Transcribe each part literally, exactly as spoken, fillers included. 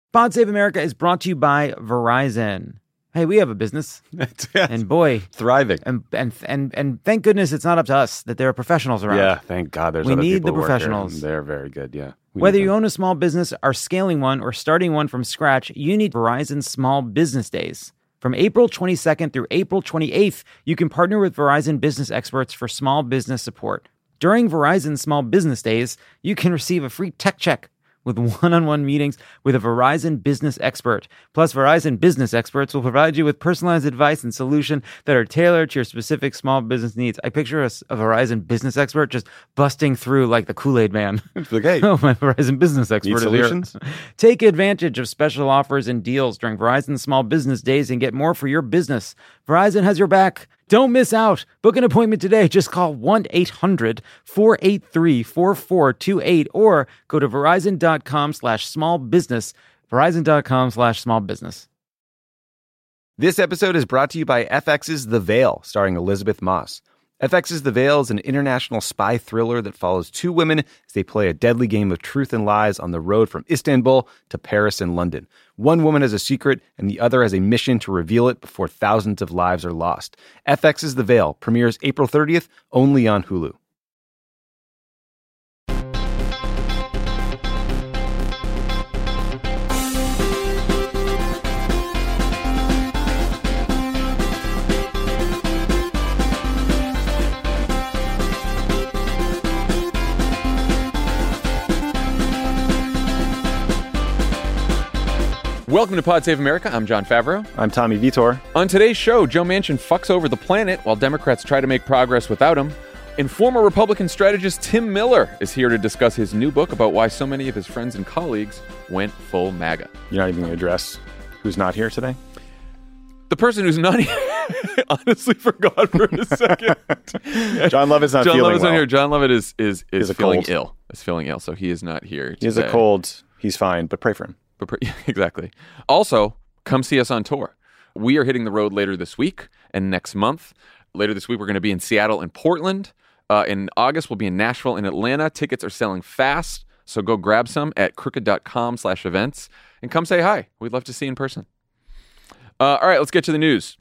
Pod Save America is brought to you by Verizon. Hey, we have a business, and boy, thriving. And and and and thank goodness it's not up to us that there are professionals around. Yeah, thank God. There's we other need people the who work professionals. here. They're very good. Yeah. We Whether you own a small business, are scaling one, or starting one from scratch, you need Verizon Small Business Days. From April twenty-second through April twenty-eighth, you can partner with Verizon business experts for small business support. During Verizon Small Business Days, you can receive a free tech check with one-on-one meetings with a Verizon business expert. Plus, Verizon business experts will provide you with personalized advice and solutions that are tailored to your specific small business needs. I picture a, a Verizon business expert just busting through like the Kool-Aid man. Like, hey, oh, my Verizon business expert need is solutions? Here. Take advantage of special offers and deals during Verizon Small Business Days and get more for your business. Verizon has your back. Don't miss out. Book an appointment today. Just call one eight hundred four eight three four four two eight or go to verizon.com slash small business. Verizon.com slash small business. This episode is brought to you by F X's The Veil, starring Elizabeth Moss. F X's The Veil is an international spy thriller that follows two women as they play a deadly game of truth and lies on the road from Istanbul to Paris and London. One woman has a secret, and the other has a mission to reveal it before thousands of lives are lost. F X's The Veil premieres April thirtieth, only on Hulu. Welcome to Pod Save America. I'm John Favreau. I'm Tommy Vitor. On today's show, Joe Manchin fucks over the planet while Democrats try to make progress without him. And former Republican strategist Tim Miller is here to discuss his new book about why so many of his friends and colleagues went full MAGA. You're not even going to address who's not here today? The person who's not here honestly forgot for a second. John Lovett's not John feeling Lovett's well. not here. John Lovett is is, is feeling cold. ill. Is feeling ill, so he is not here today. He has a cold. He's fine, but pray for him. But pre- exactly. Also, come see us on tour. We are hitting the road later this week and next month. Later this week, we're going to be in Seattle and Portland. Uh, in August, we'll be in Nashville and Atlanta. Tickets are selling fast, so go grab some at crooked.com slash events and come say hi. We'd love to see you in person. Uh, all right, let's get to the news.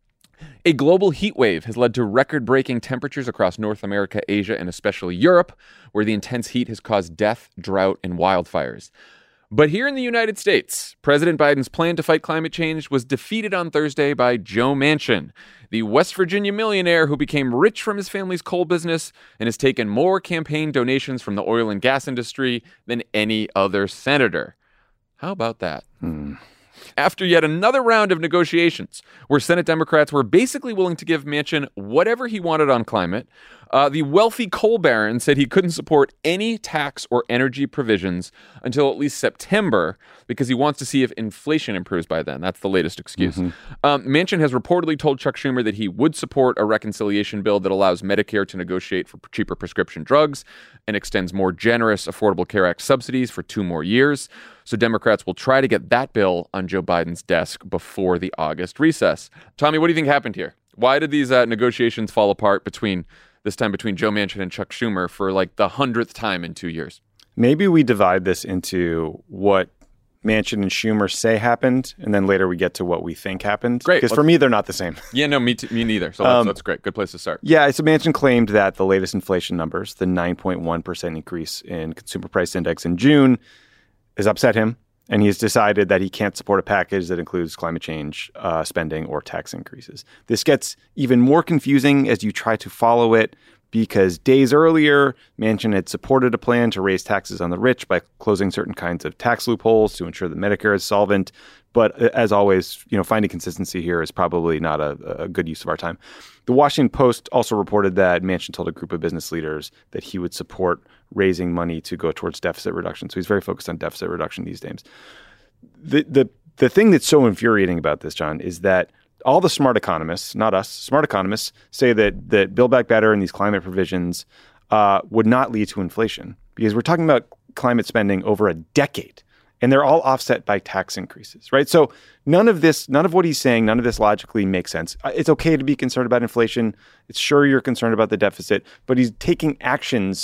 A global heat wave has led to record-breaking temperatures across North America, Asia, and especially Europe, where the intense heat has caused death, drought, and wildfires. But here in the United States, President Biden's plan to fight climate change was defeated on Thursday by Joe Manchin, the West Virginia millionaire who became rich from his family's coal business and has taken more campaign donations from the oil and gas industry than any other senator. How about that? Hmm. After yet another round of negotiations where Senate Democrats were basically willing to give Manchin whatever he wanted on climate, uh, the wealthy coal baron said he couldn't support any tax or energy provisions until at least September because he wants to see if inflation improves by then. That's the latest excuse. Mm-hmm. Um, Manchin has reportedly told Chuck Schumer that he would support a reconciliation bill that allows Medicare to negotiate for cheaper prescription drugs and extends more generous Affordable Care Act subsidies for two more years. So Democrats will try to get that bill on Joe Biden's desk before the August recess. Tommy, what do you think happened here? Why did these uh, negotiations fall apart between this time between Joe Manchin and Chuck Schumer for like the hundredth time in two years? Maybe we divide this into what Manchin and Schumer say happened, and then later we get to what we think happened. Great. Because for me, they're not the same. Yeah, no, me, t- me neither. So that's, Um, that's great. Good place to start. Yeah, so Manchin claimed that the latest inflation numbers, the nine point one percent increase in consumer price index in June, has upset him. And he's decided that he can't support a package that includes climate change uh, spending or tax increases. This gets even more confusing as you try to follow it because days earlier, Manchin had supported a plan to raise taxes on the rich by closing certain kinds of tax loopholes to ensure that Medicare is solvent. But as always, you know, finding consistency here is probably not a, a good use of our time. The Washington Post also reported that Manchin told a group of business leaders that he would support raising money to go towards deficit reduction. So he's very focused on deficit reduction these days. The the the thing that's so infuriating about this, John, is that all the smart economists, not us, smart economists say that that Build Back Better and these climate provisions uh, would not lead to inflation because we're talking about climate spending over a decade. And they're all offset by tax increases, right? So none of this, none of what he's saying, none of this logically makes sense. It's okay to be concerned about inflation. It's sure you're concerned about the deficit, but he's taking actions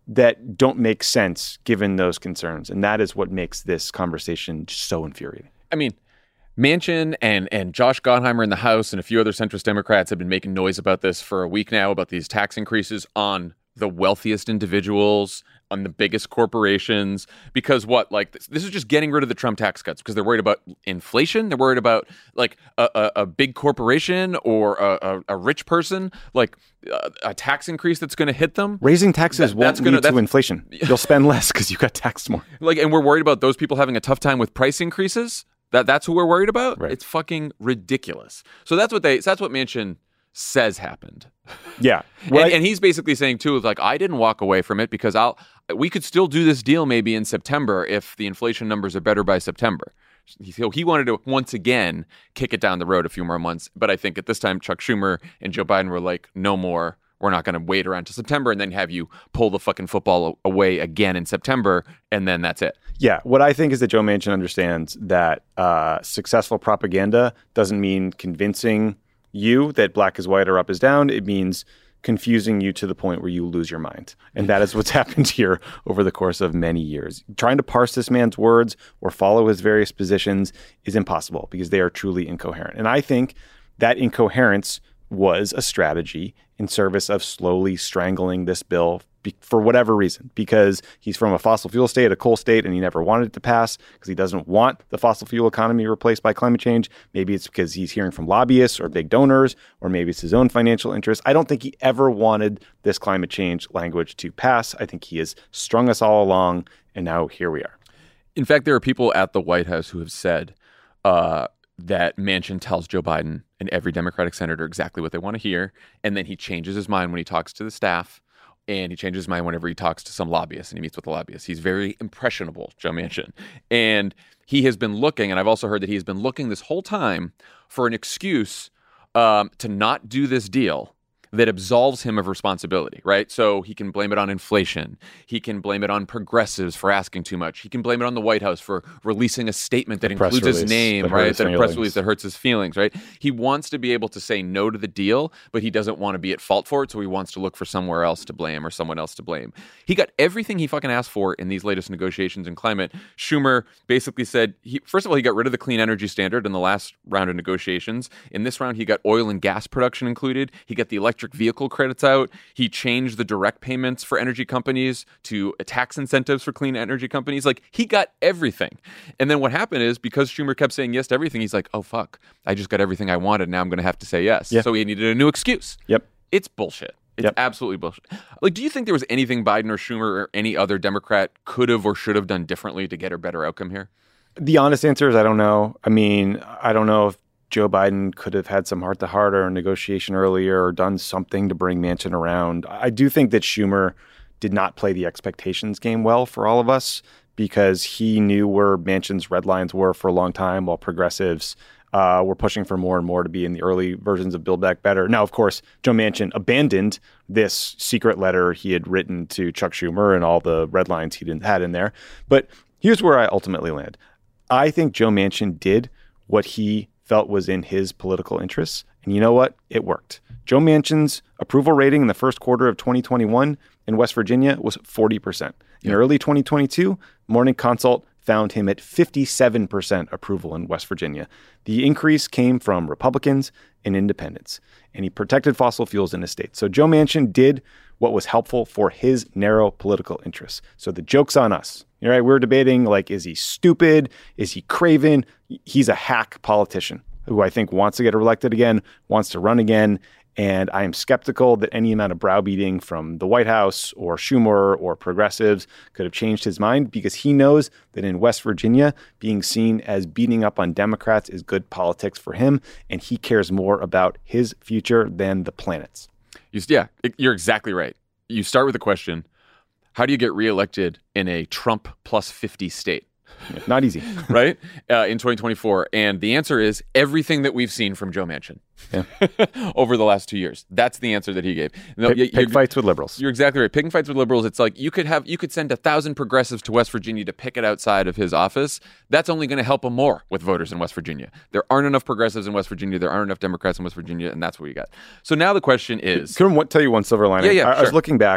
that don't make sense given those concerns. And that is what makes this conversation so infuriating. I mean, Manchin and and Josh Gottheimer in the House and a few other centrist Democrats have been making noise about this for a week now, about these tax increases on the wealthiest individuals, on the biggest corporations, because what, like, this, this is just getting rid of the Trump tax cuts because they're worried about inflation. They're worried about, like, a, a, a big corporation or a, a, a rich person, like, a, a tax increase that's going to hit them. Raising taxes That- won't that's gonna- lead to that's- inflation. You'll spend less because you got taxed more. Like, and we're worried about those people having a tough time with price increases. That that's who we're worried about. Right. It's fucking ridiculous. So that's what they. So that's what Manchin says happened. Yeah. And, Right. and he's basically saying too, like, I didn't walk away from it because I'll. We could still do this deal maybe in September if the inflation numbers are better by September. He, so he wanted to once again kick it down the road a few more months. But I think at this time, Chuck Schumer and Joe Biden were like, no more. We're not going to wait around to September and then have you pull the fucking football away again in September, and then that's it. Yeah, what I think is that Joe Manchin understands that uh, successful propaganda doesn't mean convincing you that black is white or up is down. It means confusing you to the point where you lose your mind. And that is what's happened here over the course of many years. Trying to parse this man's words or follow his various positions is impossible because they are truly incoherent. And I think that incoherence was a strategy in service of slowly strangling this bill be- for whatever reason, because he's from a fossil fuel state, a coal state, and he never wanted it to pass because he doesn't want the fossil fuel economy replaced by climate change. Maybe it's because he's hearing from lobbyists or big donors, or maybe it's his own financial interests. I don't think he ever wanted this climate change language to pass. I think he has strung us all along, and now here we are. In fact, there are people at the White House who have said uh, that Manchin tells Joe Biden and every Democratic senator exactly what they want to hear, and then he changes his mind when he talks to the staff, and he changes his mind whenever he talks to some lobbyist and he meets with the lobbyist. He's very impressionable, Joe Manchin. And he has been looking, and I've also heard that he has been looking this whole time for an excuse um, to not do this deal that absolves him of responsibility, right? So he can blame it on inflation. He can blame it on progressives for asking too much. He can blame it on the White House for releasing a statement that press includes his release name, that hurt right? his That a press feelings. release that hurts his feelings, right? He wants to be able to say no to the deal, but he doesn't want to be at fault for it, so he wants to look for somewhere else to blame or someone else to blame. He got everything he fucking asked for in these latest negotiations in climate. Schumer basically said, he, first of all, he got rid of the clean energy standard in the last round of negotiations. In this round, he got oil and gas production included. He got the electric vehicle credits out. He changed the direct payments for energy companies to tax incentives for clean energy companies. Like, he got everything. And then what happened is, because Schumer kept saying yes to everything, he's like, oh, fuck, I just got everything I wanted. Now I'm going to have to say yes. Yeah. So he needed a new excuse. Yep. It's bullshit. It's Yep. absolutely bullshit. Like, do you think there was anything Biden or Schumer or any other Democrat could have or should have done differently to get a better outcome here? The honest answer is I don't know. I mean, I don't know if Joe Biden could have had some heart-to-heart or negotiation earlier or done something to bring Manchin around. I do think that Schumer did not play the expectations game well for all of us because he knew where Manchin's red lines were for a long time while progressives uh, were pushing for more and more to be in the early versions of Build Back Better. Now, of course, Joe Manchin abandoned this secret letter he had written to Chuck Schumer and all the red lines he didn't had in there. But here's where I ultimately land. I think Joe Manchin did what he felt was in his political interests. And you know what? It worked. Joe Manchin's approval rating in the first quarter of twenty twenty-one in West Virginia was forty percent. In Yeah. early twenty twenty-two, Morning Consult found him at fifty-seven percent approval in West Virginia. The increase came from Republicans and independents, and he protected fossil fuels in his state. So Joe Manchin did what was helpful for his narrow political interests. So the joke's on us. All right, we're debating, like, is he stupid? Is he craven? He's a hack politician who I think wants to get elected again, wants to run again. And I am skeptical that any amount of browbeating from the White House or Schumer or progressives could have changed his mind, because he knows that in West Virginia, being seen as beating up on Democrats is good politics for him. And he cares more about his future than the planet's. You, yeah, it- you're exactly right. You start with the question, how do you get reelected in a Trump plus fifty state? Yeah, not easy. Right? Uh, in twenty twenty-four. And the answer is everything that we've seen from Joe Manchin Yeah. over the last two years. That's the answer that he gave. No, Pig, you- pig you're- fights with liberals. You're exactly right. Picking fights with liberals, it's like you could have you could send a thousand progressives to West Virginia to picket outside of his office. That's only going to help him more with voters in West Virginia. There aren't enough progressives in West Virginia. There aren't enough Democrats in West Virginia, and that's what we got. So now the question is, Can I tell you one silver lining? Yeah, yeah, I, I was sure. looking back.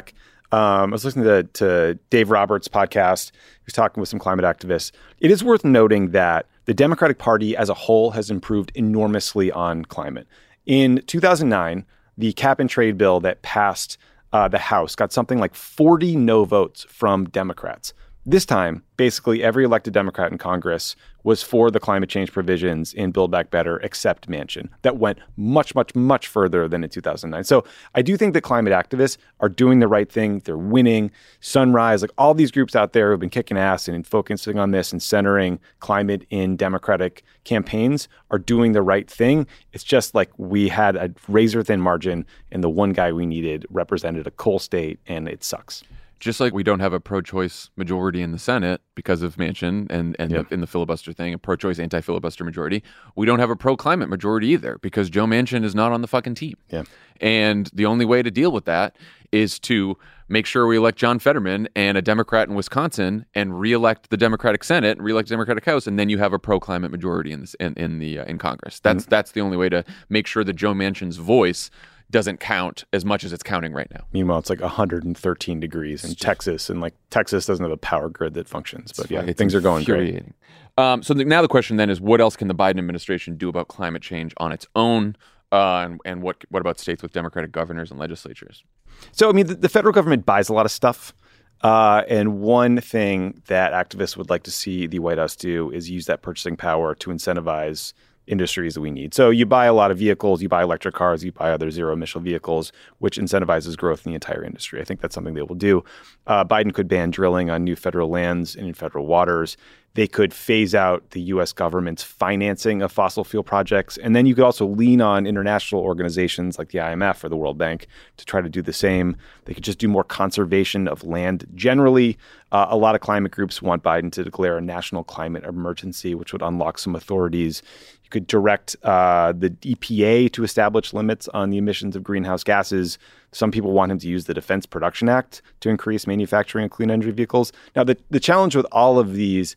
Um, I was listening to, to Dave Roberts' podcast. He was talking with some climate activists. It is worth noting that the Democratic Party as a whole has improved enormously on climate. In two thousand nine, the cap and trade bill that passed uh, the House got something like forty no votes from Democrats. This time, basically every elected Democrat in Congress was for the climate change provisions in Build Back Better, except Manchin. That went much, much, much further than in two thousand nine. So I do think that climate activists are doing the right thing. They're winning. Sunrise, like all these groups out there who have been kicking ass and focusing on this and centering climate in Democratic campaigns are doing the right thing. It's just like we had a razor-thin margin and the one guy we needed represented a coal state, and it sucks. Just like we don't have a pro-choice majority in the Senate because of Manchin and, and yep. the, in the filibuster thing, a pro-choice anti-filibuster majority, we don't have a pro-climate majority either because Joe Manchin is not on the fucking team. Yeah. And the only way to deal with that is to make sure we elect John Fetterman and a Democrat in Wisconsin and reelect the Democratic Senate and reelect the Democratic House, and then you have a pro-climate majority in this in, in the uh, in Congress. That's mm-hmm. that's the only way to make sure that Joe Manchin's voice doesn't count as much as it's counting right now. Meanwhile, it's like one hundred thirteen degrees in Texas, and like Texas doesn't have a power grid that functions. But yeah, things are going great. Um, so the, now the question then is, what else can the Biden administration do about climate change on its own? Uh, and, and what what about states with Democratic governors and legislatures? So, I mean, the, the federal government buys a lot of stuff. Uh, and one thing that activists would like to see the White House do is use that purchasing power to incentivize industries that we need. So you buy a lot of vehicles, you buy electric cars, you buy other zero-emission vehicles, which incentivizes growth in the entire industry. I think that's something they will do. Uh, Biden could ban drilling on new federal lands and in federal waters. They could phase out the U S government's financing of fossil fuel projects. And then you could also lean on international organizations like the I M F or the World Bank to try to do the same. They could just do more conservation of land generally. Uh, a lot of climate groups want Biden to declare a national climate emergency, which would unlock some authorities. You could direct uh, the E P A to establish limits on the emissions of greenhouse gases. Some people want him to use the Defense Production Act to increase manufacturing of clean energy vehicles. Now, the, the challenge with all of these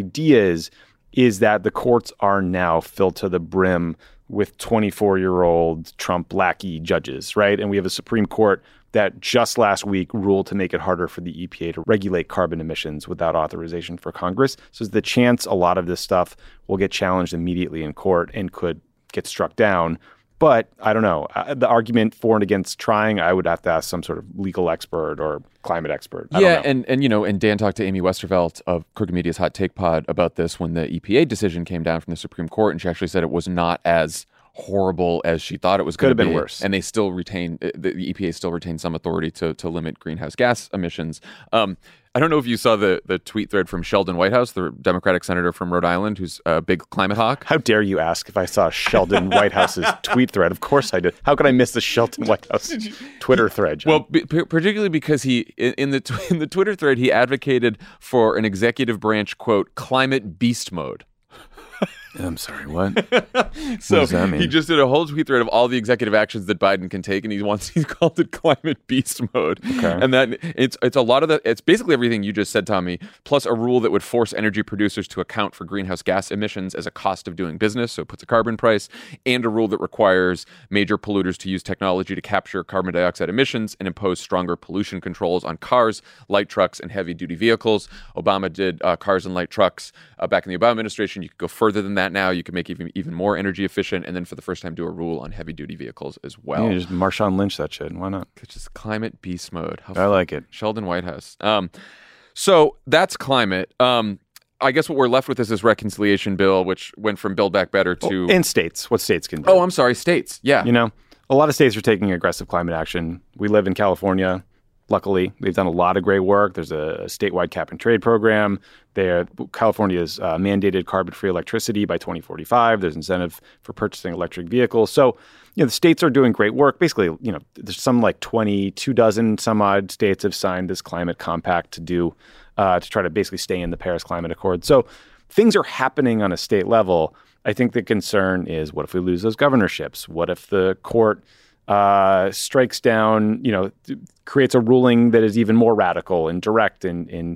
ideas is that the courts are now filled to the brim with twenty-four-year-old Trump lackey judges, right? And we have a Supreme Court that just last week ruled to make it harder for the E P A to regulate carbon emissions without authorization for Congress. So there's the chance a lot of this stuff will get challenged immediately in court and could get struck down. But I don't know. Uh, the argument for and against trying, I would have to ask some sort of legal expert or climate expert. I yeah, don't know. and and you know, and Dan talked to Amy Westervelt of Crooked Media's Hot Take Pod about this when the E P A decision came down from the Supreme Court, and she actually said it was not as horrible as she thought it was going to be. Could have been worse. And they still retain, the E P A still retains some authority to to limit greenhouse gas emissions. Um, I don't know if you saw the the tweet thread from Sheldon Whitehouse, the Democratic senator from Rhode Island, who's a big climate hawk. How dare you ask if I saw Sheldon Whitehouse's tweet thread? Of course I did. How could I miss the Sheldon Whitehouse Twitter thread, John? Well, b- particularly because he, in, in the tw- in the Twitter thread, he advocated for an executive branch, quote, climate beast mode. I'm sorry, what? So what does that mean? He just did a whole tweet thread of all the executive actions that Biden can take, and he wants he's called it climate beast mode. Okay. And that it's it's a lot of the it's basically everything you just said, Tommy, plus a rule that would force energy producers to account for greenhouse gas emissions as a cost of doing business, so it puts a carbon price, and a rule that requires major polluters to use technology to capture carbon dioxide emissions and impose stronger pollution controls on cars, light trucks, and heavy-duty vehicles. Obama did uh, cars and light trucks uh, back in the Obama administration. You could go further than that now. You can make even even more energy efficient, and then for the first time do a rule on heavy duty vehicles as well. Yeah, just Marshawn Lynch that shit. Why not? It's just climate beast mode. How I like it. Sheldon Whitehouse. Um, so that's climate. Um, I guess what we're left with is this reconciliation bill, which went from Build Back Better to oh, and states. What states can do? Oh, I'm sorry, states. Yeah, you know, a lot of states are taking aggressive climate action. We live in California. Luckily, they've done a lot of great work. There's a statewide cap and trade program. There, California's uh, mandated carbon-free electricity by twenty forty-five. There's incentive for purchasing electric vehicles. So, you know, the states are doing great work. Basically, you know, there's some like twenty-two dozen some odd states have signed this climate compact to do uh, to try to basically stay in the Paris Climate Accord. So things are happening on a state level. I think the concern is, what if we lose those governorships? What if the court Uh, strikes down, you know, creates a ruling that is even more radical and direct in in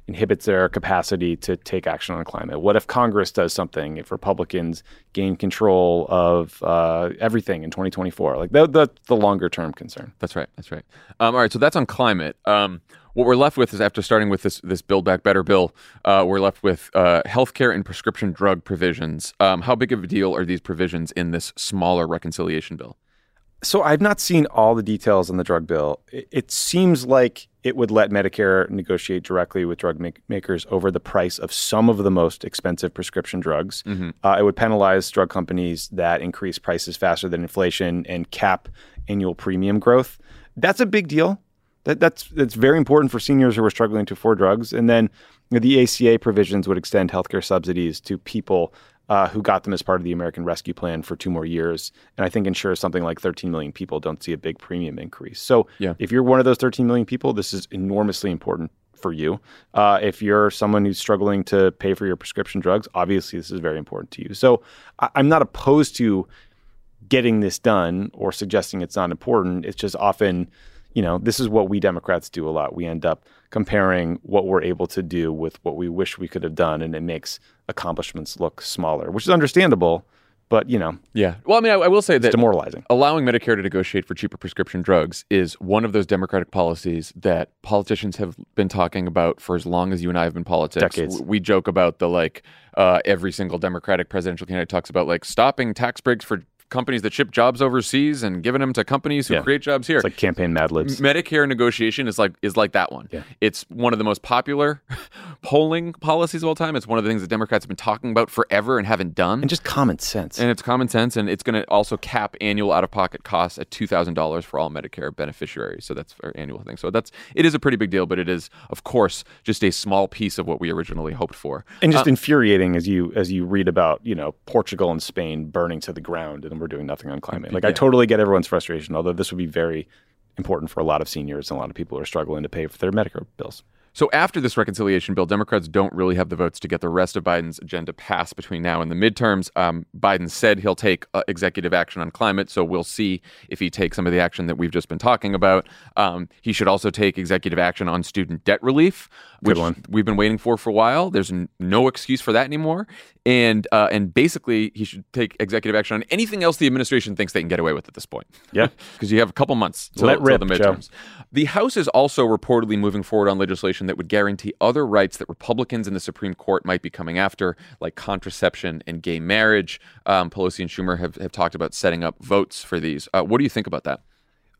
inhibits their capacity to take action on climate? What if Congress does something? If Republicans gain control of uh, everything in twenty twenty-four? Like that, that's the longer term concern. That's right. That's right. Um, all right. So that's on climate. Um, what we're left with is, after starting with this this Build Back Better bill, uh, we're left with uh, healthcare and prescription drug provisions. Um, how big of a deal are these provisions in this smaller reconciliation bill? So I've not seen all the details on the drug bill. It, it seems like it would let Medicare negotiate directly with drug make- makers over the price of some of the most expensive prescription drugs. Mm-hmm. Uh, it would penalize drug companies that increase prices faster than inflation and cap annual premium growth. That's a big deal. That, that's that's very important for seniors who are struggling to afford drugs. And then you know, the A C A provisions would extend healthcare subsidies to people Uh, who got them as part of the American Rescue Plan for two more years, and I think ensures something like thirteen million people don't see a big premium increase. So yeah. if you're one of those thirteen million people, this is enormously important for you. Uh, if you're someone who's struggling to pay for your prescription drugs, obviously this is very important to you. So I- I'm not opposed to getting this done or suggesting it's not important. It's just often, you know, this is what we Democrats do a lot. We end up comparing what we're able to do with what we wish we could have done, and it makes accomplishments look smaller, which is understandable, but, you know. Yeah. Well, I mean, I, I will say that it's demoralizing. Allowing Medicare to negotiate for cheaper prescription drugs is one of those Democratic policies that politicians have been talking about for as long as you and I have been in politics. Decades. We joke about the, like, uh, every single Democratic presidential candidate talks about, like, stopping tax breaks for companies that ship jobs overseas and giving them to companies who yeah. create jobs here. It's like campaign Mad Libs. Medicare negotiation is like is like that one. Yeah. It's one of the most popular polling policies of all time. It's one of the things that Democrats have been talking about forever and haven't done. And just common sense. And it's common sense, and it's going to also cap annual out-of-pocket costs at two thousand dollars for all Medicare beneficiaries. So that's our annual thing. So that's it is a pretty big deal, but it is, of course, just a small piece of what we originally hoped for. And just uh, infuriating as you as you read about, you know, Portugal and Spain burning to the ground, and we're doing nothing on climate. Like, yeah. I totally get everyone's frustration, although this would be very important for a lot of seniors and a lot of people who are struggling to pay for their Medicare bills. So after this reconciliation bill, Democrats don't really have the votes to get the rest of Biden's agenda passed between now and the midterms. Um, Biden said he'll take uh, executive action on climate, so we'll see if he takes some of the action that we've just been talking about. Um, he should also take executive action on student debt relief, which Good one. we've been waiting for for a while. There's n- no excuse for that anymore. And uh, and basically, he should take executive action on anything else the administration thinks they can get away with at this point. Yeah. Because you have a couple months till, Let rip, till the midterms. Joe. The House is also reportedly moving forward on legislation that would guarantee other rights that Republicans in the Supreme Court might be coming after, like contraception and gay marriage. Um, Pelosi and Schumer have, have talked about setting up votes for these. Uh, what do you think about that?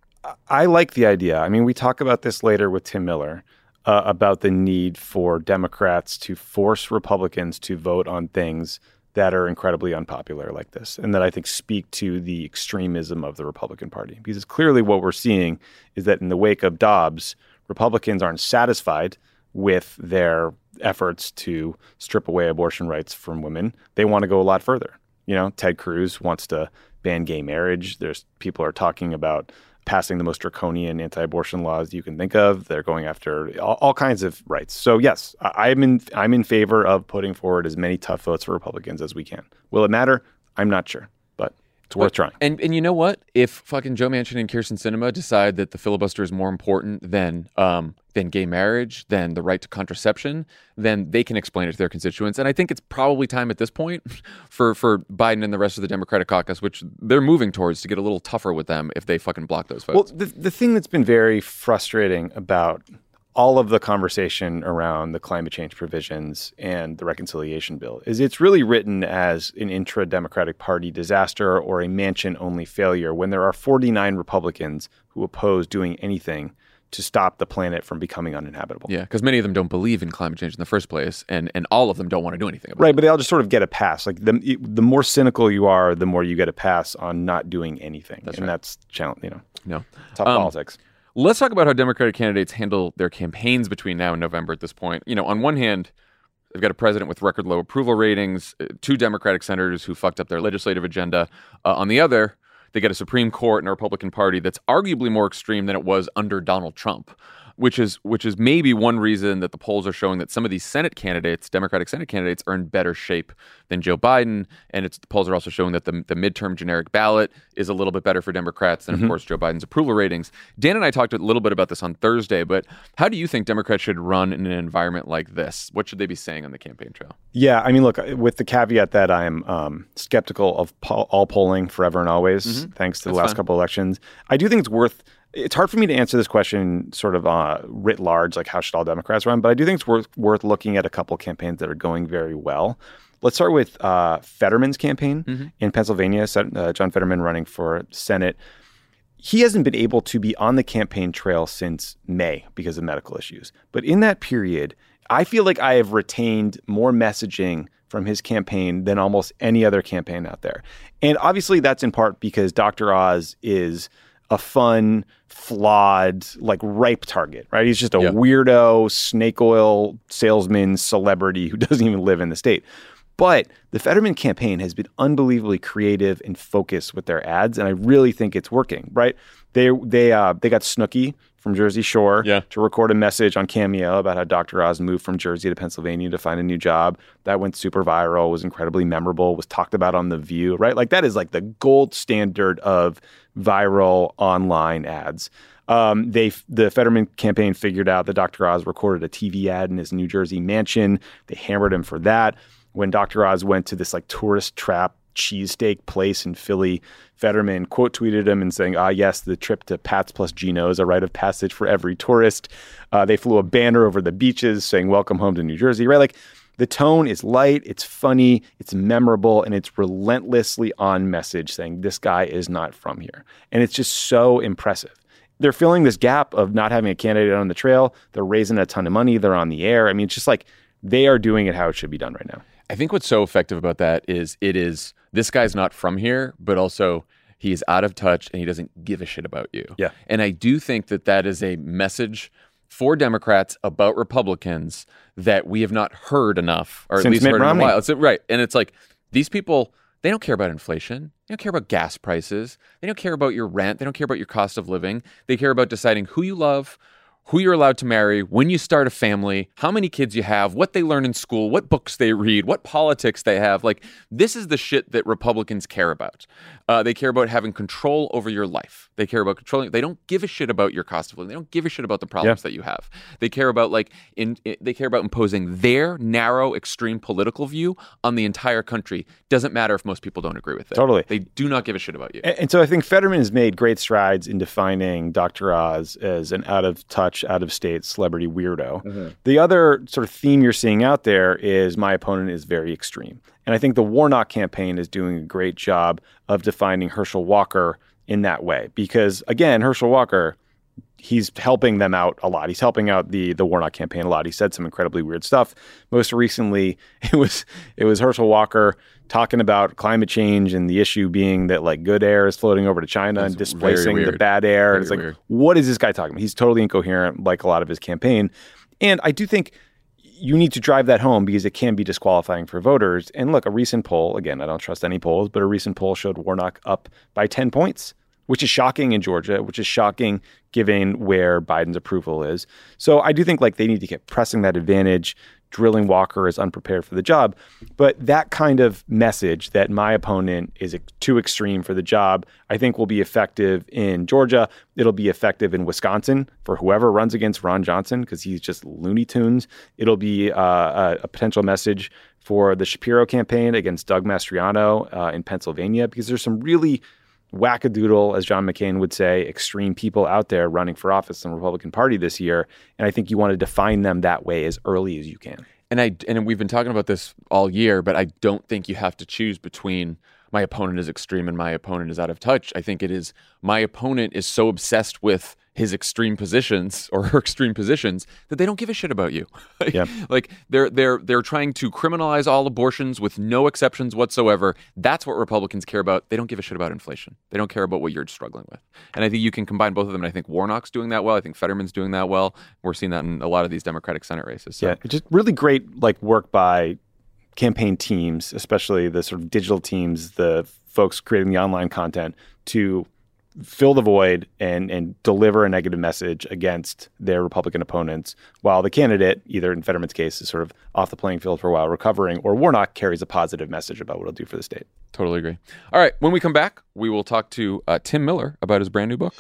I like the idea. I mean, we talk about this later with Tim Miller. Uh, about the need for Democrats to force Republicans to vote on things that are incredibly unpopular like this, and that I think speak to the extremism of the Republican Party. Because clearly what we're seeing is that in the wake of Dobbs, Republicans aren't satisfied with their efforts to strip away abortion rights from women. They want to go a lot further. You know, Ted Cruz wants to ban gay marriage. There's people are talking about passing the most draconian anti-abortion laws you can think of. They're going after all, all kinds of rights. So yes, I, I'm in I'm in favor of putting forward as many tough votes for Republicans as we can. Will it matter? I'm not sure, but it's worth but, trying. And and you know what? If fucking Joe Manchin and Kyrsten Sinema decide that the filibuster is more important than um than gay marriage, than the right to contraception, then they can explain it to their constituents. And I think it's probably time at this point for, for Biden and the rest of the Democratic caucus, which they're moving towards, to get a little tougher with them if they fucking block those votes. Well, the, the thing that's been very frustrating about all of the conversation around the climate change provisions and the reconciliation bill is it's really written as an intra-Democratic Party disaster or a Manchin-only failure when there are forty-nine Republicans who oppose doing anything to stop the planet from becoming uninhabitable. Yeah, because many of them don't believe in climate change in the first place, and, and all of them don't want to do anything about right, it. But they all just sort of get a pass. Like the the more cynical you are, the more you get a pass on not doing anything. That's and right. that's challenge, you know, no. tough Um, politics. Let's talk about how Democratic candidates handle their campaigns between now and November at this point. You know, on one hand, they've got a president with record low approval ratings, uh, two Democratic senators who fucked up their legislative agenda. Uh, on the other, they got a Supreme Court and a Republican Party that's arguably more extreme than it was under Donald Trump. which is which is maybe one reason that the polls are showing that some of these Senate candidates, Democratic Senate candidates, are in better shape than Joe Biden. And it's the polls are also showing that the, the midterm generic ballot is a little bit better for Democrats than, mm-hmm. of course, Joe Biden's approval ratings. Dan and I talked a little bit about this on Thursday, but how do you think Democrats should run in an environment like this? What should they be saying on the campaign trail? Yeah, I mean, look, with the caveat that I'm um, skeptical of po- all polling forever and always, mm-hmm. thanks to That's the last fine. couple elections, I do think it's worth It's hard for me to answer this question sort of uh, writ large, like how should all Democrats run? But I do think it's worth worth looking at a couple campaigns that are going very well. Let's start with uh, Fetterman's campaign mm-hmm. in Pennsylvania. Uh, John Fetterman running for Senate. He hasn't been able to be on the campaign trail since May because of medical issues. But in that period, I feel like I have retained more messaging from his campaign than almost any other campaign out there. And obviously that's in part because Doctor Oz is a fun, flawed, like ripe target, right? He's just a yeah. weirdo snake oil salesman celebrity who doesn't even live in the state. But the Fetterman campaign has been unbelievably creative and focused with their ads, and I really think it's working, right? They they uh, they got Snooki from Jersey Shore yeah. to record a message on Cameo about how Doctor Oz moved from Jersey to Pennsylvania to find a new job. That went super viral, was incredibly memorable, was talked about on The View, right? Like that is like the gold standard of viral online ads. Um, they the Fetterman campaign figured out that Doctor Oz recorded a T V ad in his New Jersey mansion. They hammered him for that. When Doctor Oz went to this like tourist trap cheesesteak place in Philly, Fetterman quote tweeted him and saying, ah, yes, the trip to Pat's plus Gino is a rite of passage for every tourist. Uh, they flew a banner over the beaches saying, welcome home to New Jersey, right? Like the tone is light, it's funny, it's memorable, and it's relentlessly on message saying this guy is not from here. And it's just so impressive. They're filling this gap of not having a candidate on the trail. They're raising a ton of money. They're on the air. I mean, it's just like they are doing it how it should be done right now. I think what's so effective about that is it is this guy's not from here, but also he is out of touch and he doesn't give a shit about you. Yeah. And I do think that that is a message for Democrats about Republicans that we have not heard enough, or at Since least Mitt heard Romney. in a while. It's, right. And it's like these people, they don't care about inflation. They don't care about gas prices. They don't care about your rent. They don't care about your cost of living. They care about deciding who you love, who you're allowed to marry, when you start a family, how many kids you have, what they learn in school, what books they read, what politics they have. Like, this is the shit that Republicans care about. Uh, they care about having control over your life. They care about controlling. They don't give a shit about your cost of living. They don't give a shit about the problems yeah. that you have. They care about like in, in they care about imposing their narrow, extreme political view on the entire country. Doesn't matter if most people don't agree with it. Totally. They do not give a shit about you. And, and so I think Fetterman has made great strides in defining Doctor Oz as an out-of-touch, out-of-state celebrity weirdo. Mm-hmm. The other sort of theme you're seeing out there is my opponent is very extreme. And I think the Warnock campaign is doing a great job of defining Herschel Walker in that way. Because, again, Herschel Walker, he's helping them out a lot. He's helping out the the Warnock campaign a lot. He said some incredibly weird stuff. Most recently, it was it was Herschel Walker talking about climate change and the issue being that like good air is floating over to China That's and displacing the bad air. And it's like, weird. What is this guy talking about? He's totally incoherent, like a lot of his campaign. And I do think you need to drive that home because it can be disqualifying for voters. And look, a recent poll, again, I don't trust any polls, but a recent poll showed Warnock up by ten points, which is shocking in Georgia, which is shocking given where Biden's approval is. So I do think like they need to keep pressing that advantage, drilling Walker as unprepared for the job. But that kind of message that my opponent is too extreme for the job, I think will be effective in Georgia. It'll be effective in Wisconsin for whoever runs against Ron Johnson because he's just Looney Tunes. It'll be uh, a, a potential message for the Shapiro campaign against Doug Mastriano uh, in Pennsylvania because there's some really wackadoodle, as John McCain would say, extreme people out there running for office in the Republican Party this year. And I think you want to define them that way as early as you can. And I and we've been talking about this all year, but I don't think you have to choose between my opponent is extreme and my opponent is out of touch. I think it is my opponent is so obsessed with his extreme positions or her extreme positions that they don't give a shit about you. like, yep. like they're they're they're trying to criminalize all abortions with no exceptions whatsoever. That's what Republicans care about. They don't give a shit about inflation. They don't care about what you're struggling with. And I think you can combine both of them. And I think Warnock's doing that well. I think Fetterman's doing that well. We're seeing that in a lot of these Democratic Senate races. So. Yeah, just really great like work by campaign teams, especially the sort of digital teams, the folks creating the online content to fill the void and and deliver a negative message against their Republican opponents, while the candidate, either in Fetterman's case, is sort of off the playing field for a while recovering, or Warnock carries a positive message about what he'll do for the state. Totally agree. All right, when we come back, we will talk to uh, Tim Miller about his brand new book.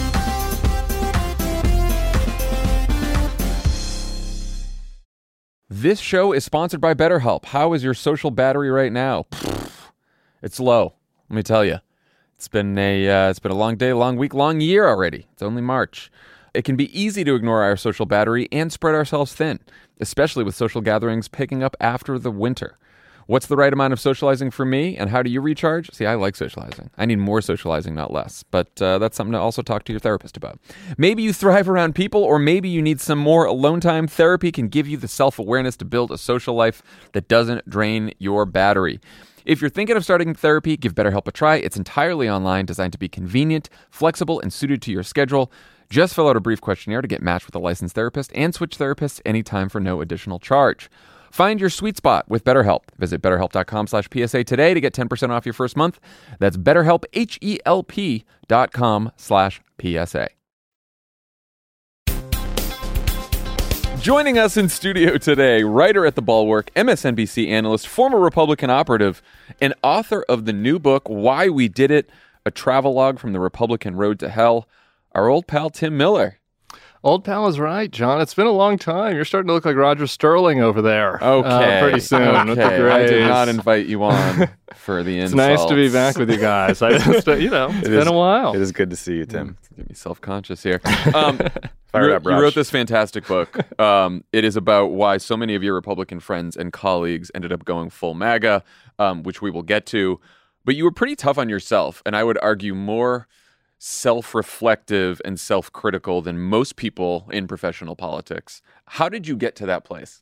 This show is sponsored by BetterHelp. How is your social battery right now? It's low, let me tell you. It's been a uh, it's been a long day, long week, long year already. It's only March. It can be easy to ignore our social battery and spread ourselves thin, especially with social gatherings picking up after the winter. What's the right amount of socializing for me, and how do you recharge? See, I like socializing. I need more socializing, not less. But uh, that's something to also talk to your therapist about. Maybe you thrive around people, or maybe you need some more alone time. Therapy can give you the self-awareness to build a social life that doesn't drain your battery. If you're thinking of starting therapy, give BetterHelp a try. It's entirely online, designed to be convenient, flexible, and suited to your schedule. Just fill out a brief questionnaire to get matched with a licensed therapist and switch therapists anytime for no additional charge. Find your sweet spot with BetterHelp. Visit betterhelp.com slash PSA today to get ten percent off your first month. That's BetterHelp, H-E-L-P dot com slash PSA. Joining us in studio today, writer at The Bulwark, M S N B C analyst, former Republican operative, and author of the new book, Why We Did It, a travelogue from the Republican Road to Hell, our old pal Tim Miller. Old pal is right, John. It's been a long time. You're starting to look like Roger Sterling over there. Okay. Uh, pretty soon. Okay. With the I did Grays. not invite you on for the insults. It's nice to be back with you guys. I just, uh, you know, it's It been is- a while. It is good to see you, Tim. Get me self-conscious here. Um, Fire you, up, you Raj. wrote this fantastic book. Um, it is about why so many of your Republican friends and colleagues ended up going full MAGA, um, which we will get to. But you were pretty tough on yourself, and I would argue more self-reflective and self-critical than most people in professional politics. How did you get to that place?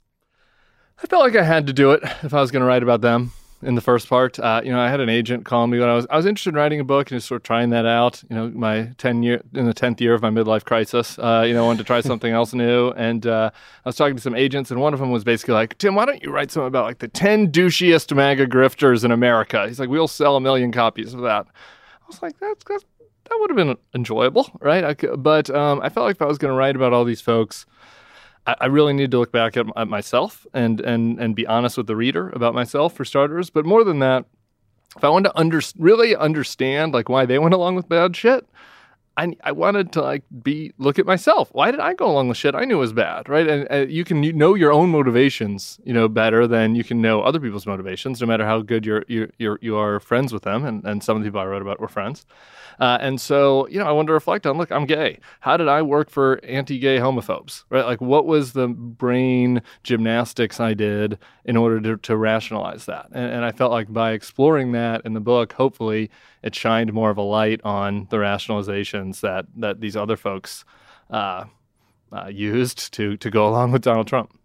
I felt like I had to do it if I was going to write about them in the first part. Uh, you know, I had an agent call me when I was I was interested in writing a book and just sort of trying that out. You know, my ten year in the tenth year of my midlife crisis. Uh, you know, wanted to try something else new, and uh, I was talking to some agents, and one of them was basically like, "Tim, why don't you write something about like the ten douchiest MAGA grifters in America?" He's like, "We'll sell a million copies of that." I was like, "That's, that's that would have been enjoyable, right?" I could, but um, I felt like if I was going to write about all these folks, I, I really need to look back at, at myself and and and be honest with the reader about myself, for starters. But more than that, if I wanted to under, really understand like why they went along with bad shit, I I wanted to like be look at myself. Why did I go along with shit I knew was bad, right? And, and you can you know your own motivations, you know, better than you can know other people's motivations, no matter how good you're you you're, you are friends with them. And and some of the people I wrote about were friends. Uh, and so, you know, I wanted to reflect on, look, I'm gay. How did I work for anti-gay homophobes, right? Like, what was the brain gymnastics I did in order to, to rationalize that? And, and I felt like by exploring that in the book, hopefully it shined more of a light on the rationalizations that, that these other folks uh, uh, used to, to go along with Donald Trump.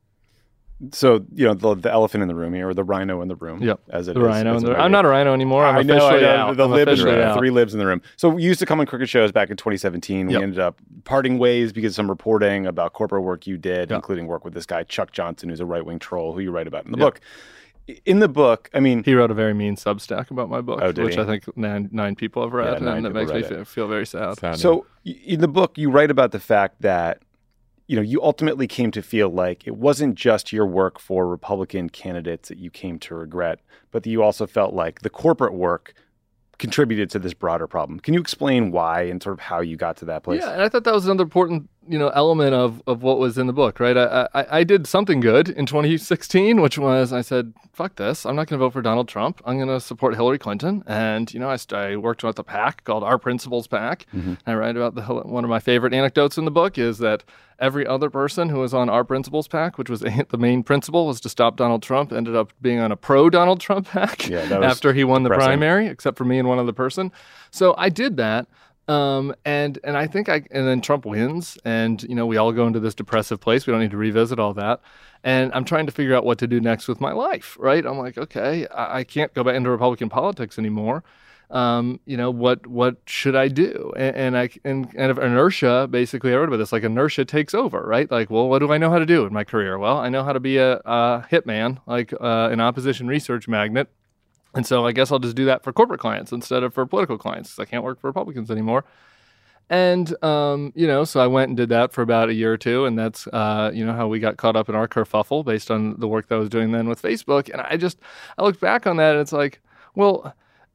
So, you know, the, the elephant in the room here, or the rhino in the room, Yep. as it The is. rhino. as In it the, might I'm be. not a rhino anymore. I'm I know, officially I know. out. The I'm lib is officially right. out. Three libs in the room. So we used to come on Crooked Shows back in twenty seventeen. We Yep. ended up parting ways because of some reporting about corporate work you did, Yep. including work with this guy, Chuck Johnson, who's a right-wing troll who you write about in the Yep. book. In the book, I mean... He wrote a very mean Substack about my book, Oh, did which he? I think nine, nine people have read, Yeah, nine and that people makes me read it. feel, feel very sad. Sad. So y- in the book, you write about the fact that, you know, you ultimately came to feel like it wasn't just your work for Republican candidates that you came to regret, but that you also felt like the corporate work contributed to this broader problem. Can you explain why and sort of how you got to that place? Yeah, and I thought that was another important, you know, element of, of what was in the book, right? I, I I did something good in twenty sixteen, which was I said, fuck this. I'm not going to vote for Donald Trump. I'm going to support Hillary Clinton. And, you know, I, st- I worked with a PAC called Our Principles PAC. Mm-hmm. I write about the one of my favorite anecdotes in the book is that every other person who was on Our Principles PAC, which was the main principle was to stop Donald Trump, ended up being on a pro-Donald Trump PAC Yeah, that was after he won the depressing. primary, except for me and one other person. So I did that. Um, and, and I think I, and then Trump wins and, you know, we all go into this depressive place. We don't need to revisit all that. And I'm trying to figure out what to do next with my life, right? I'm like, okay, I, I can't go back into Republican politics anymore. Um, you know, what, what should I do? And, and I, and, and inertia, basically I wrote about this, like inertia takes over, right? Like, well, what do I know how to do in my career? Well, I know how to be a, a hitman, like, uh, an opposition research magnet. And so I guess I'll just do that for corporate clients instead of for political clients, because I can't work for Republicans anymore. And, um, you know, so I went and did that for about a year or two. And that's, uh, you know, how we got caught up in our kerfuffle based on the work that I was doing then with Facebook. And I just, I look back on that and it's like, well,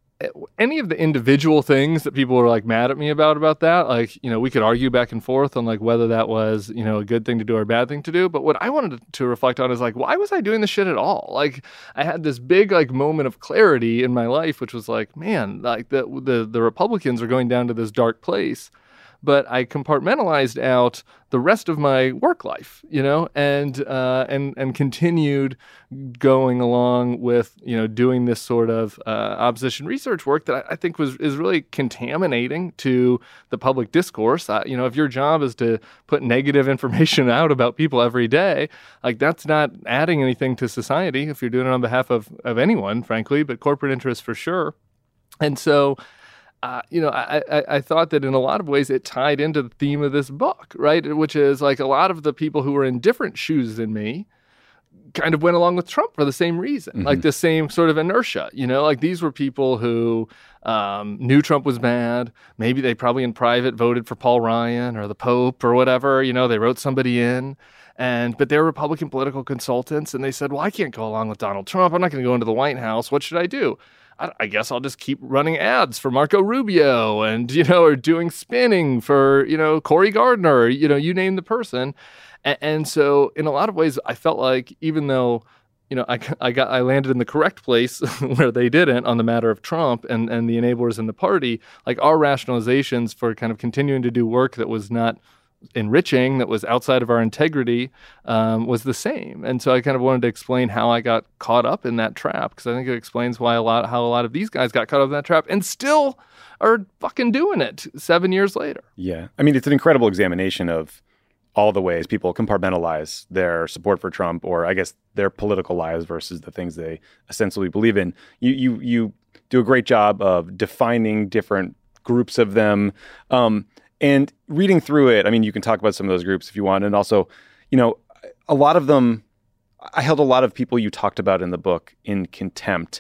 any of the individual things that people were like mad at me about, about that, like, you know, we could argue back and forth on like whether that was, you know, a good thing to do or a bad thing to do. But what I wanted to reflect on is like, why was I doing this shit at all? Like, I had this big like moment of clarity in my life, which was like, man, like the the, the Republicans are going down to this dark place. But I compartmentalized out the rest of my work life, you know, and uh, and and continued going along with, you know, doing this sort of uh, opposition research work that I, I think was is really contaminating to the public discourse. Uh, you know, if your job is to put negative information out about people every day, like that's not adding anything to society if you're doing it on behalf of of anyone, frankly, but corporate interests for sure. And so. Uh, you know, I, I, I thought that in a lot of ways it tied into the theme of this book, right? Which is like a lot of the people who were in different shoes than me kind of went along with Trump for the same reason, mm-hmm. like the same sort of inertia, you know, like these were people who um, knew Trump was bad. Maybe they probably in private voted for Paul Ryan or the Pope or whatever, you know, they wrote somebody in. And but they're Republican political consultants and they said, well, I can't go along with Donald Trump. I'm not going to go into the White House. What should I do? I guess I'll just keep running ads for Marco Rubio and, you know, or doing spinning for, you know, Cory Gardner, you know, you name the person. And, and so in a lot of ways, I felt like even though, you know, I, I got I landed in the correct place where they didn't on the matter of Trump and, and the enablers in the party, like our rationalizations for kind of continuing to do work that was not enriching, that was outside of our integrity, um, was the same. And so I kind of wanted to explain how I got caught up in that trap, because I think it explains why a lot, how a lot of these guys got caught up in that trap and still are fucking doing it seven years later. Yeah. I mean, it's an incredible examination of all the ways people compartmentalize their support for Trump, or I guess their political lives versus the things they ostensibly believe in. You, you, you do a great job of defining different groups of them. Um, And reading through it, I mean, you can talk about some of those groups if you want. And also, you know, a lot of them, I held a lot of people you talked about in the book in contempt.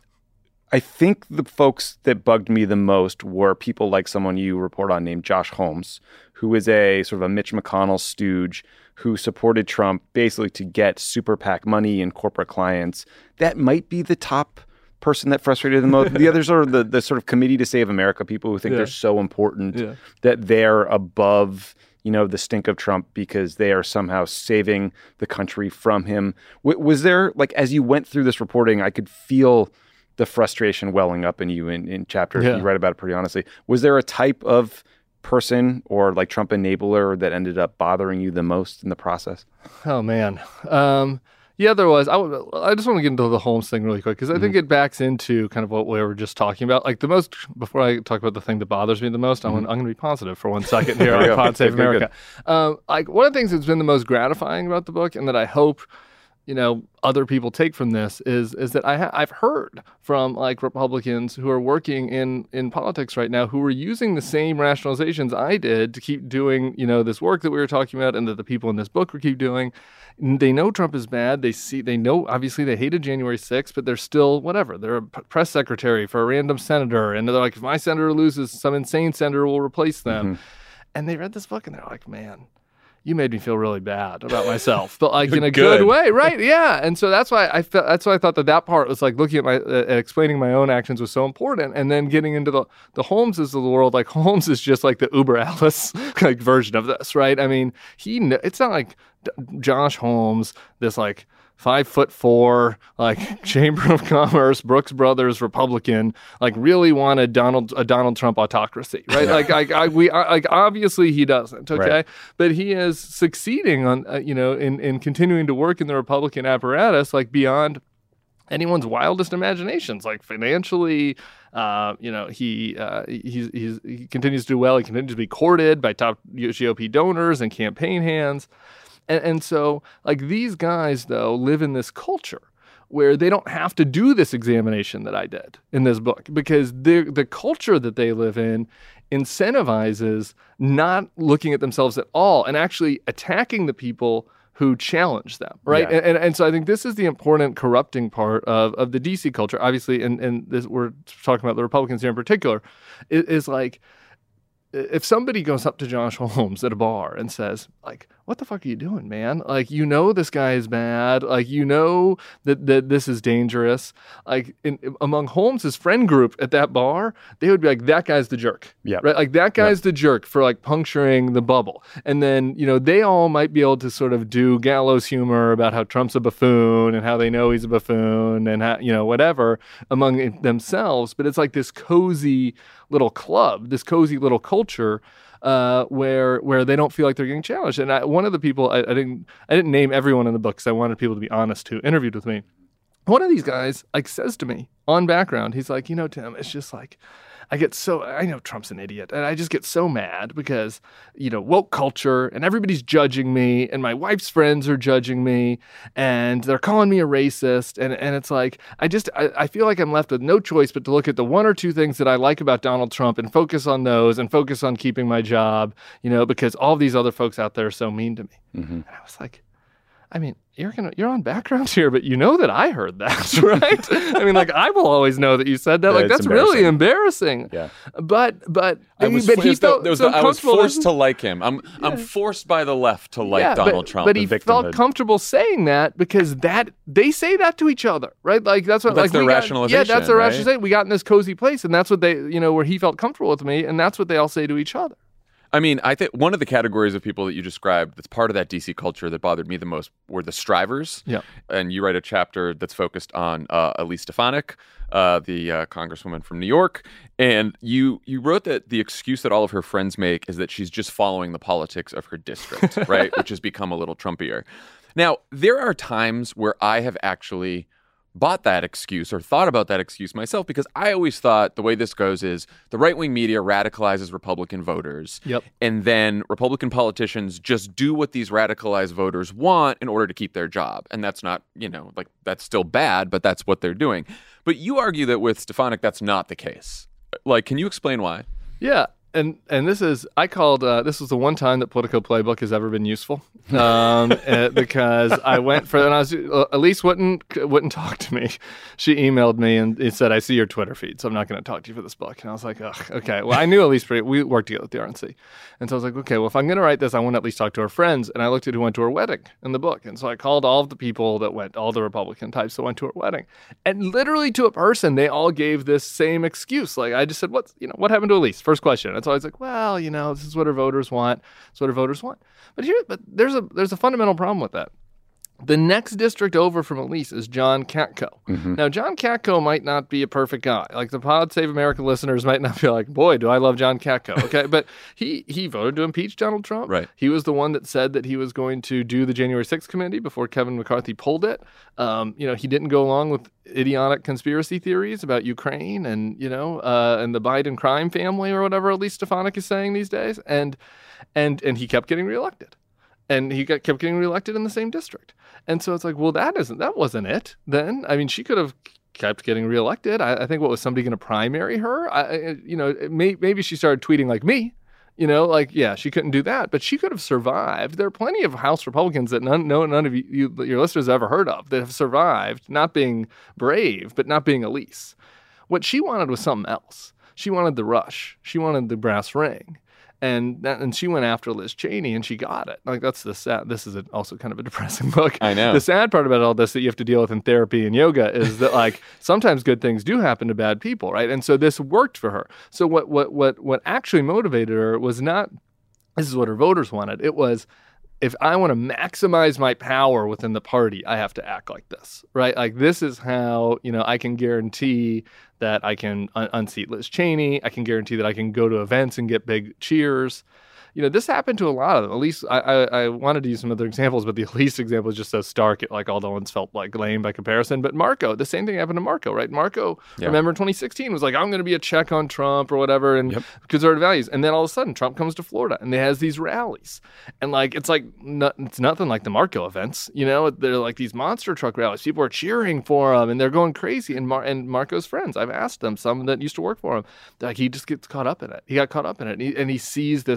I think the folks that bugged me the most were people like someone you report on named Josh Holmes, who is a sort of a Mitch McConnell stooge who supported Trump basically to get super PAC money and corporate clients. That might be the top person that frustrated the most. The others are the, the sort of Committee to Save America people who think yeah. they're so important yeah. that they're above, you know, the stink of Trump because they are somehow saving the country from him. W- was there, like, as you went through this reporting, I could feel the frustration welling up in you in, in chapters. Yeah. You write about it pretty honestly. Was there a type of person or like Trump enabler that ended up bothering you the most in the process? Oh, man. Um, Yeah, there was. I, w- I just want to get into the Holmes thing really quick because I mm-hmm. think it backs into kind of what we were just talking about. Like the most, before I talk about the thing that bothers me the most, mm-hmm. I'm, I'm going to be positive for one second here on Pod Save America. Um, like one of the things that's been the most gratifying about the book and that I hope, you know, other people take from this is is that I ha- I've heard from like Republicans who are working in, in politics right now who are using the same rationalizations I did to keep doing, you know, this work that we were talking about and that the people in this book will keep doing. They know Trump is bad. They see, they know, obviously they hated January sixth, but they're still, whatever. They're a p- press secretary for a random senator. And they're like, if my senator loses, some insane senator will replace them. Mm-hmm. And they read this book and they're like, man, you made me feel really bad about myself, but like in a good. good way, right? Yeah, and so that's why I felt. That's why I thought that that part was like looking at my, uh, explaining my own actions was so important, and then getting into the the Holmeses of the world. Like Holmes is just like the Uber Alice like version of this, right? I mean, he. It's not like Josh Holmes, this like five foot four, like Chamber of Commerce, Brooks Brothers Republican, like really wanted Donald a Donald Trump autocracy, right? Like, I, I, we, I, like obviously he doesn't, okay, right. But he is succeeding on, uh, you know, in in continuing to work in the Republican apparatus, like beyond anyone's wildest imaginations, like financially. Uh, you know, he uh, he's, he's he continues to do well. He continues to be courted by top G O P donors and campaign hands. And, and so, like, these guys, though, live in this culture where they don't have to do this examination that I did in this book because the culture that they live in incentivizes not looking at themselves at all and actually attacking the people who challenge them, right? Yeah. And, and and so I think this is the important corrupting part of, of the D C culture, obviously, and, and this, we're talking about the Republicans here in particular, is, is like, if somebody goes up to Josh Holmes at a bar and says, like, what the fuck are you doing, man? Like, you know this guy is bad. Like, you know that, that this is dangerous. Like, in, among Holmes's friend group at that bar, they would be like, that guy's the jerk. Yeah. Right? Like, that guy's Yep. the jerk for, like, puncturing the bubble. And then, you know, they all might be able to sort of do gallows humor about how Trump's a buffoon and how they know he's a buffoon and how, you know, whatever among themselves. But it's like this cozy little club, this cozy little culture uh, where where they don't feel like they're getting challenged. And I, one of the people, I, I didn't I didn't name everyone in the book because I wanted people to be honest who interviewed with me. One of these guys like says to me on background, he's like, you know, Tim, it's just like, I get so, I know Trump's an idiot, and I just get so mad because, you know, woke culture, and everybody's judging me, and my wife's friends are judging me, and they're calling me a racist, and, and it's like, I just, I, I feel like I'm left with no choice but to look at the one or two things that I like about Donald Trump and focus on those and focus on keeping my job, you know, because all these other folks out there are so mean to me. Mm-hmm. And I was like, I mean, you're gonna you're on background here, but you know that I heard that, right? I mean, like, I will always know that you said that. Yeah, Like, it's that's really embarrassing. Yeah. But but I was, but he was the- felt there was so the- I was comfortable. forced to like him. I'm I'm forced by the left to like yeah, Donald but, Trump. But he the felt victimhood. comfortable saying that because that they say that to each other, right? Like that's what Well, that's like their we got- rationalization, Yeah, that's their right? rationalization. We got in this cozy place, and that's what they, you know, where he felt comfortable with me, and that's what they all say to each other. I mean, I think one of the categories of people that you described that's part of that D C culture that bothered me the most were the strivers. Yeah. And you write a chapter that's focused on uh, Elise Stefanik, uh, the uh, congresswoman from New York. And you you wrote that the excuse that all of her friends make is that she's just following the politics of her district, right? Which has become a little Trumpier. Now, there are times where I have actually bought that excuse or thought about that excuse myself, because I always thought the way this goes is the right-wing media radicalizes Republican voters. Yep. And then Republican politicians just do what these radicalized voters want in order to keep their job. And that's not, you know, like, that's still bad, but that's what they're doing. But you argue that with Stefanik, that's not the case. Like, can you explain why? Yeah. And and this is, I called, uh, this was the one time that Politico Playbook has ever been useful, um, uh, because I went for, and I was, uh, Elise wouldn't, wouldn't talk to me. She emailed me and it said, I see your Twitter feed, so I'm not going to talk to you for this book. And I was like, ugh, okay. Well, I knew Elise pretty, we worked together at the R N C. And so I was like, okay, well, if I'm going to write this, I want to at least talk to her friends. And I looked at who went to her wedding in the book. And so I called all of the people that went, all the Republican types that went to her wedding. And literally to a person, they all gave this same excuse. Like, I just said, what's, you know, what happened to Elise? First question. And so I was like, well, you know, this is what her voters want. It's what her voters want. But here, but there's a there's a fundamental problem with that. The next district over from Elise is John Katko. Mm-hmm. Now, John Katko might not be a perfect guy. Like, the Pod Save America listeners might not be like, boy, do I love John Katko. Okay, but he he voted to impeach Donald Trump. Right. He was the one that said that he was going to do the January sixth committee before Kevin McCarthy pulled it. Um, you know, he didn't go along with idiotic conspiracy theories about Ukraine and, you know, uh, and the Biden crime family or whatever Elise Stefanik is saying these days. And and and he kept getting reelected. And he got, kept getting reelected in the same district. And so it's like, well, that isn't, that wasn't it then. I mean, she could have kept getting reelected. I, I think, what was somebody going to primary her? I, you know, may, maybe she started tweeting like me, you know, like, yeah, she couldn't do that, but she could have survived. There are plenty of House Republicans that none, no, none of you, you, your listeners have ever heard of that have survived, not being brave, but not being Elise. What she wanted was something else. She wanted the rush. She wanted the brass ring. And that, and she went after Liz Cheney, and she got it. Like, that's the sad. This is a, also kind of a depressing book. I know. The sad part about all this that you have to deal with in therapy and yoga is that, like, sometimes good things do happen to bad people, right? And so this worked for her. So what what what what actually motivated her was not, this is what her voters wanted. It was, if I want to maximize my power within the party, I have to act like this, right? Like, this is how, you know, I can guarantee that I can un- unseat Liz Cheney. I can guarantee that I can go to events and get big cheers. You know, this happened to a lot of them. At least I, I, I wanted to use some other examples, but the Elise example is just so stark. It, like, all the ones felt like lame by comparison. But Marco, the same thing happened to Marco, right? Marco, Yeah. remember in twenty sixteen, was like, I'm going to be a check on Trump or whatever, and Yep. conservative values. And then all of a sudden, Trump comes to Florida, and they has these rallies, and like, it's like no, it's nothing like the Marco events. You know, they're like these monster truck rallies. People are cheering for him, and they're going crazy. And Mar- and Marco's friends, I've asked them, some that used to work for him, like, he just gets caught up in it. He got caught up in it, and he, and he sees this that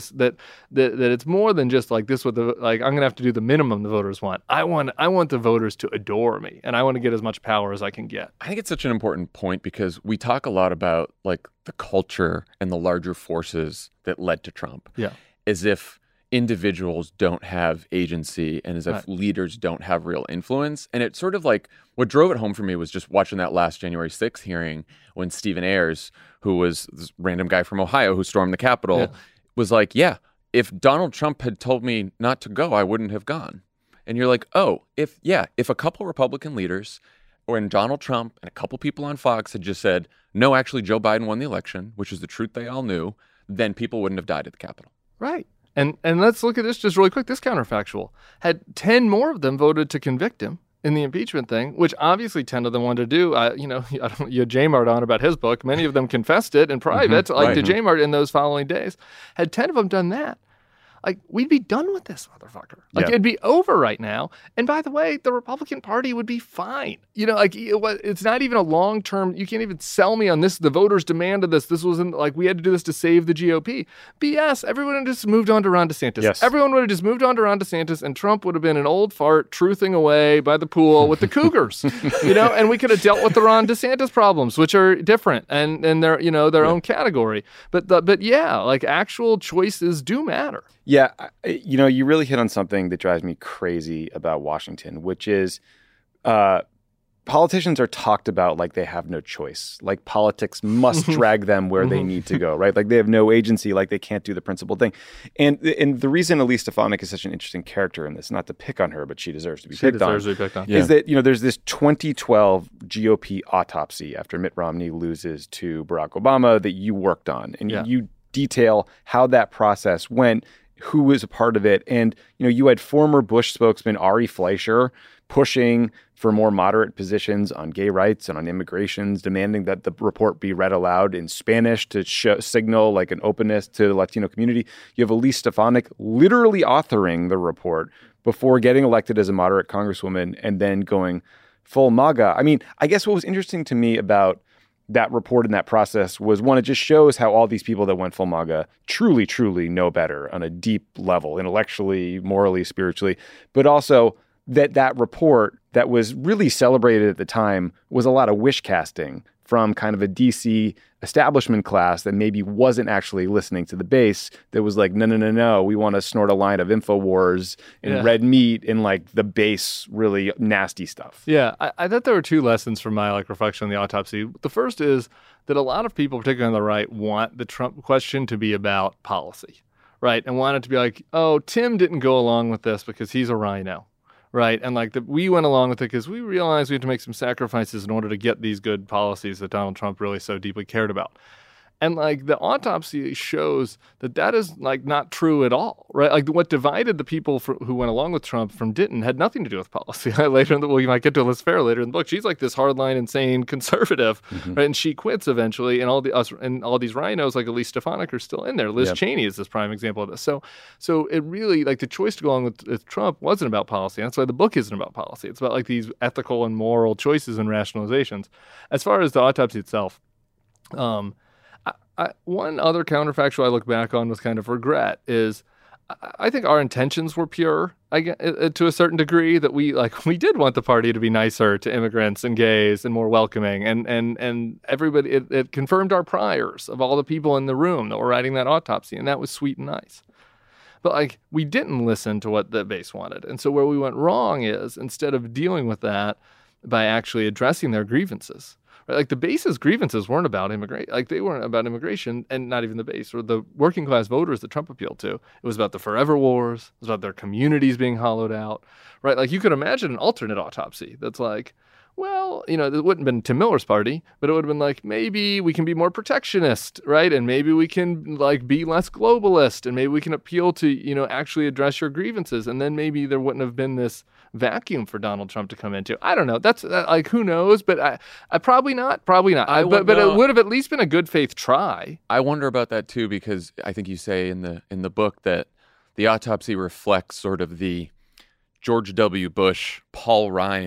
that, that it's more than just like this. What the like I'm gonna have to do the minimum the voters want. I want I want the voters to adore me, and I want to get as much power as I can get. I think it's such an important point because we talk a lot about like the culture and the larger forces that led to Trump. Yeah, as if individuals don't have agency and as if right. leaders don't have real influence. And it's sort of like what drove it home for me was just watching that last January sixth hearing when Stephen Ayers, who was this random guy from Ohio who stormed the Capitol, Yeah. was like, yeah, if Donald Trump had told me not to go, I wouldn't have gone. And you're like, oh, if, yeah, if a couple Republican leaders or in Donald Trump and a couple people on Fox had just said, no, actually, Joe Biden won the election, which is the truth they all knew, then people wouldn't have died at the Capitol. Right. And and let's look at this just really quick. This counterfactual. Had ten more of them voted to convict him in the impeachment thing, which obviously ten of them wanted to do. Uh, you know, I don't, you had J-Mart on about his book. Many of them confessed it in private, Mm-hmm, like right. to J-Mart in those following days. Had ten of them done that, like we'd be done with this motherfucker. Like Yeah. it'd be over right now. And by the way, the Republican Party would be fine. You know, like it was- it's not even a long term. You can't even sell me on this. The voters demanded this. This wasn't like we had to do this to save the G O P. B S. Everyone had just moved on to Ron DeSantis. Yes. Everyone would have just moved on to Ron DeSantis, and Trump would have been an old fart truthing away by the pool with the Cougars. You know, and we could have dealt with the Ron DeSantis problems, which are different and and they're you know their own category. But the, but yeah, like actual choices do matter. Yeah, I- you know, you really hit on something that drives me crazy about Washington, which is uh, politicians are talked about like they have no choice. Like politics must drag them where they need to go, right? Like they have no agency, like they can't do the principled thing. And and the reason Elise Stefanik is such an interesting character in this, not to pick on her, but she deserves to be She picked on, deserves to be picked on. is that, you know, there's this twenty twelve G O P autopsy after Mitt Romney loses to Barack Obama that you worked on. And Yeah. you detail how that process went, who was a part of it. And, you know, you had former Bush spokesman Ari Fleischer pushing for more moderate positions on gay rights and on immigrations, demanding that the report be read aloud in Spanish to show, signal like an openness to the Latino community. You have Elise Stefanik literally authoring the report before getting elected as a moderate congresswoman and then going full MAGA. I mean, I guess what was interesting to me about that report and that process was, one, it just shows how all these people that went full MAGA truly, truly know better on a deep level, intellectually, morally, spiritually, but also that that report that was really celebrated at the time was a lot of wish casting from kind of a D C establishment class that maybe wasn't actually listening to the base, that was like, no, no, no, no, we want to snort a line of InfoWars and Yeah. red meat and like the base really nasty stuff. Yeah, I, I thought there were two lessons from my like reflection on the autopsy. The first is that a lot of people, particularly on the right, want the Trump question to be about policy, right? And want it to be like, oh, Tim didn't go along with this because he's a rhino, right? And like the, we went along with it because we realized we had to make some sacrifices in order to get these good policies that Donald Trump really so deeply cared about. And like the autopsy shows that that is like not true at all, right? Like what divided the people for, who went along with Trump from didn't had nothing to do with policy. later in the, well, you might get to Liz Farrell later in the book. She's like this hardline, insane conservative, Mm-hmm. right? And she quits eventually. And all the us and all these rhinos like Elise Stefanik are still in there. Liz Yep. Cheney is this prime example of this. So, so it really like the choice to go along with, with Trump wasn't about policy. That's why the book isn't about policy. It's about like these ethical and moral choices and rationalizations. As far as the autopsy itself, um. I, one other counterfactual I look back on with kind of regret is I, I think our intentions were pure I, get- uh, to a certain degree, that we like we did want the party to be nicer to immigrants and gays and more welcoming, and and and everybody it, it confirmed our priors of all the people in the room that were writing that autopsy, and that was sweet and nice. But like we didn't listen to what the base wanted, and so where we went wrong is instead of dealing with that by actually addressing their grievances. Right? Like the base's grievances weren't about immigration. Like they weren't about immigration, and not even the base or the working class voters that Trump appealed to. It was about the forever wars. It was about their communities being hollowed out. Right? Like you could imagine an alternate autopsy that's like, well, you know, it wouldn't have been Tim Miller's party, but it would have been like, maybe we can be more protectionist, right? And maybe we can like be less globalist, and maybe we can appeal to, you know, actually address your grievances. And then maybe there wouldn't have been this vacuum for Donald Trump to come into. I don't know. That's uh, like, who knows? But I, I probably not, probably not. I I, would but but know. it would have at least been a good faith try. I wonder about that too, because I think you say in the in the book that the autopsy reflects sort of the George W. Bush, Paul Ryan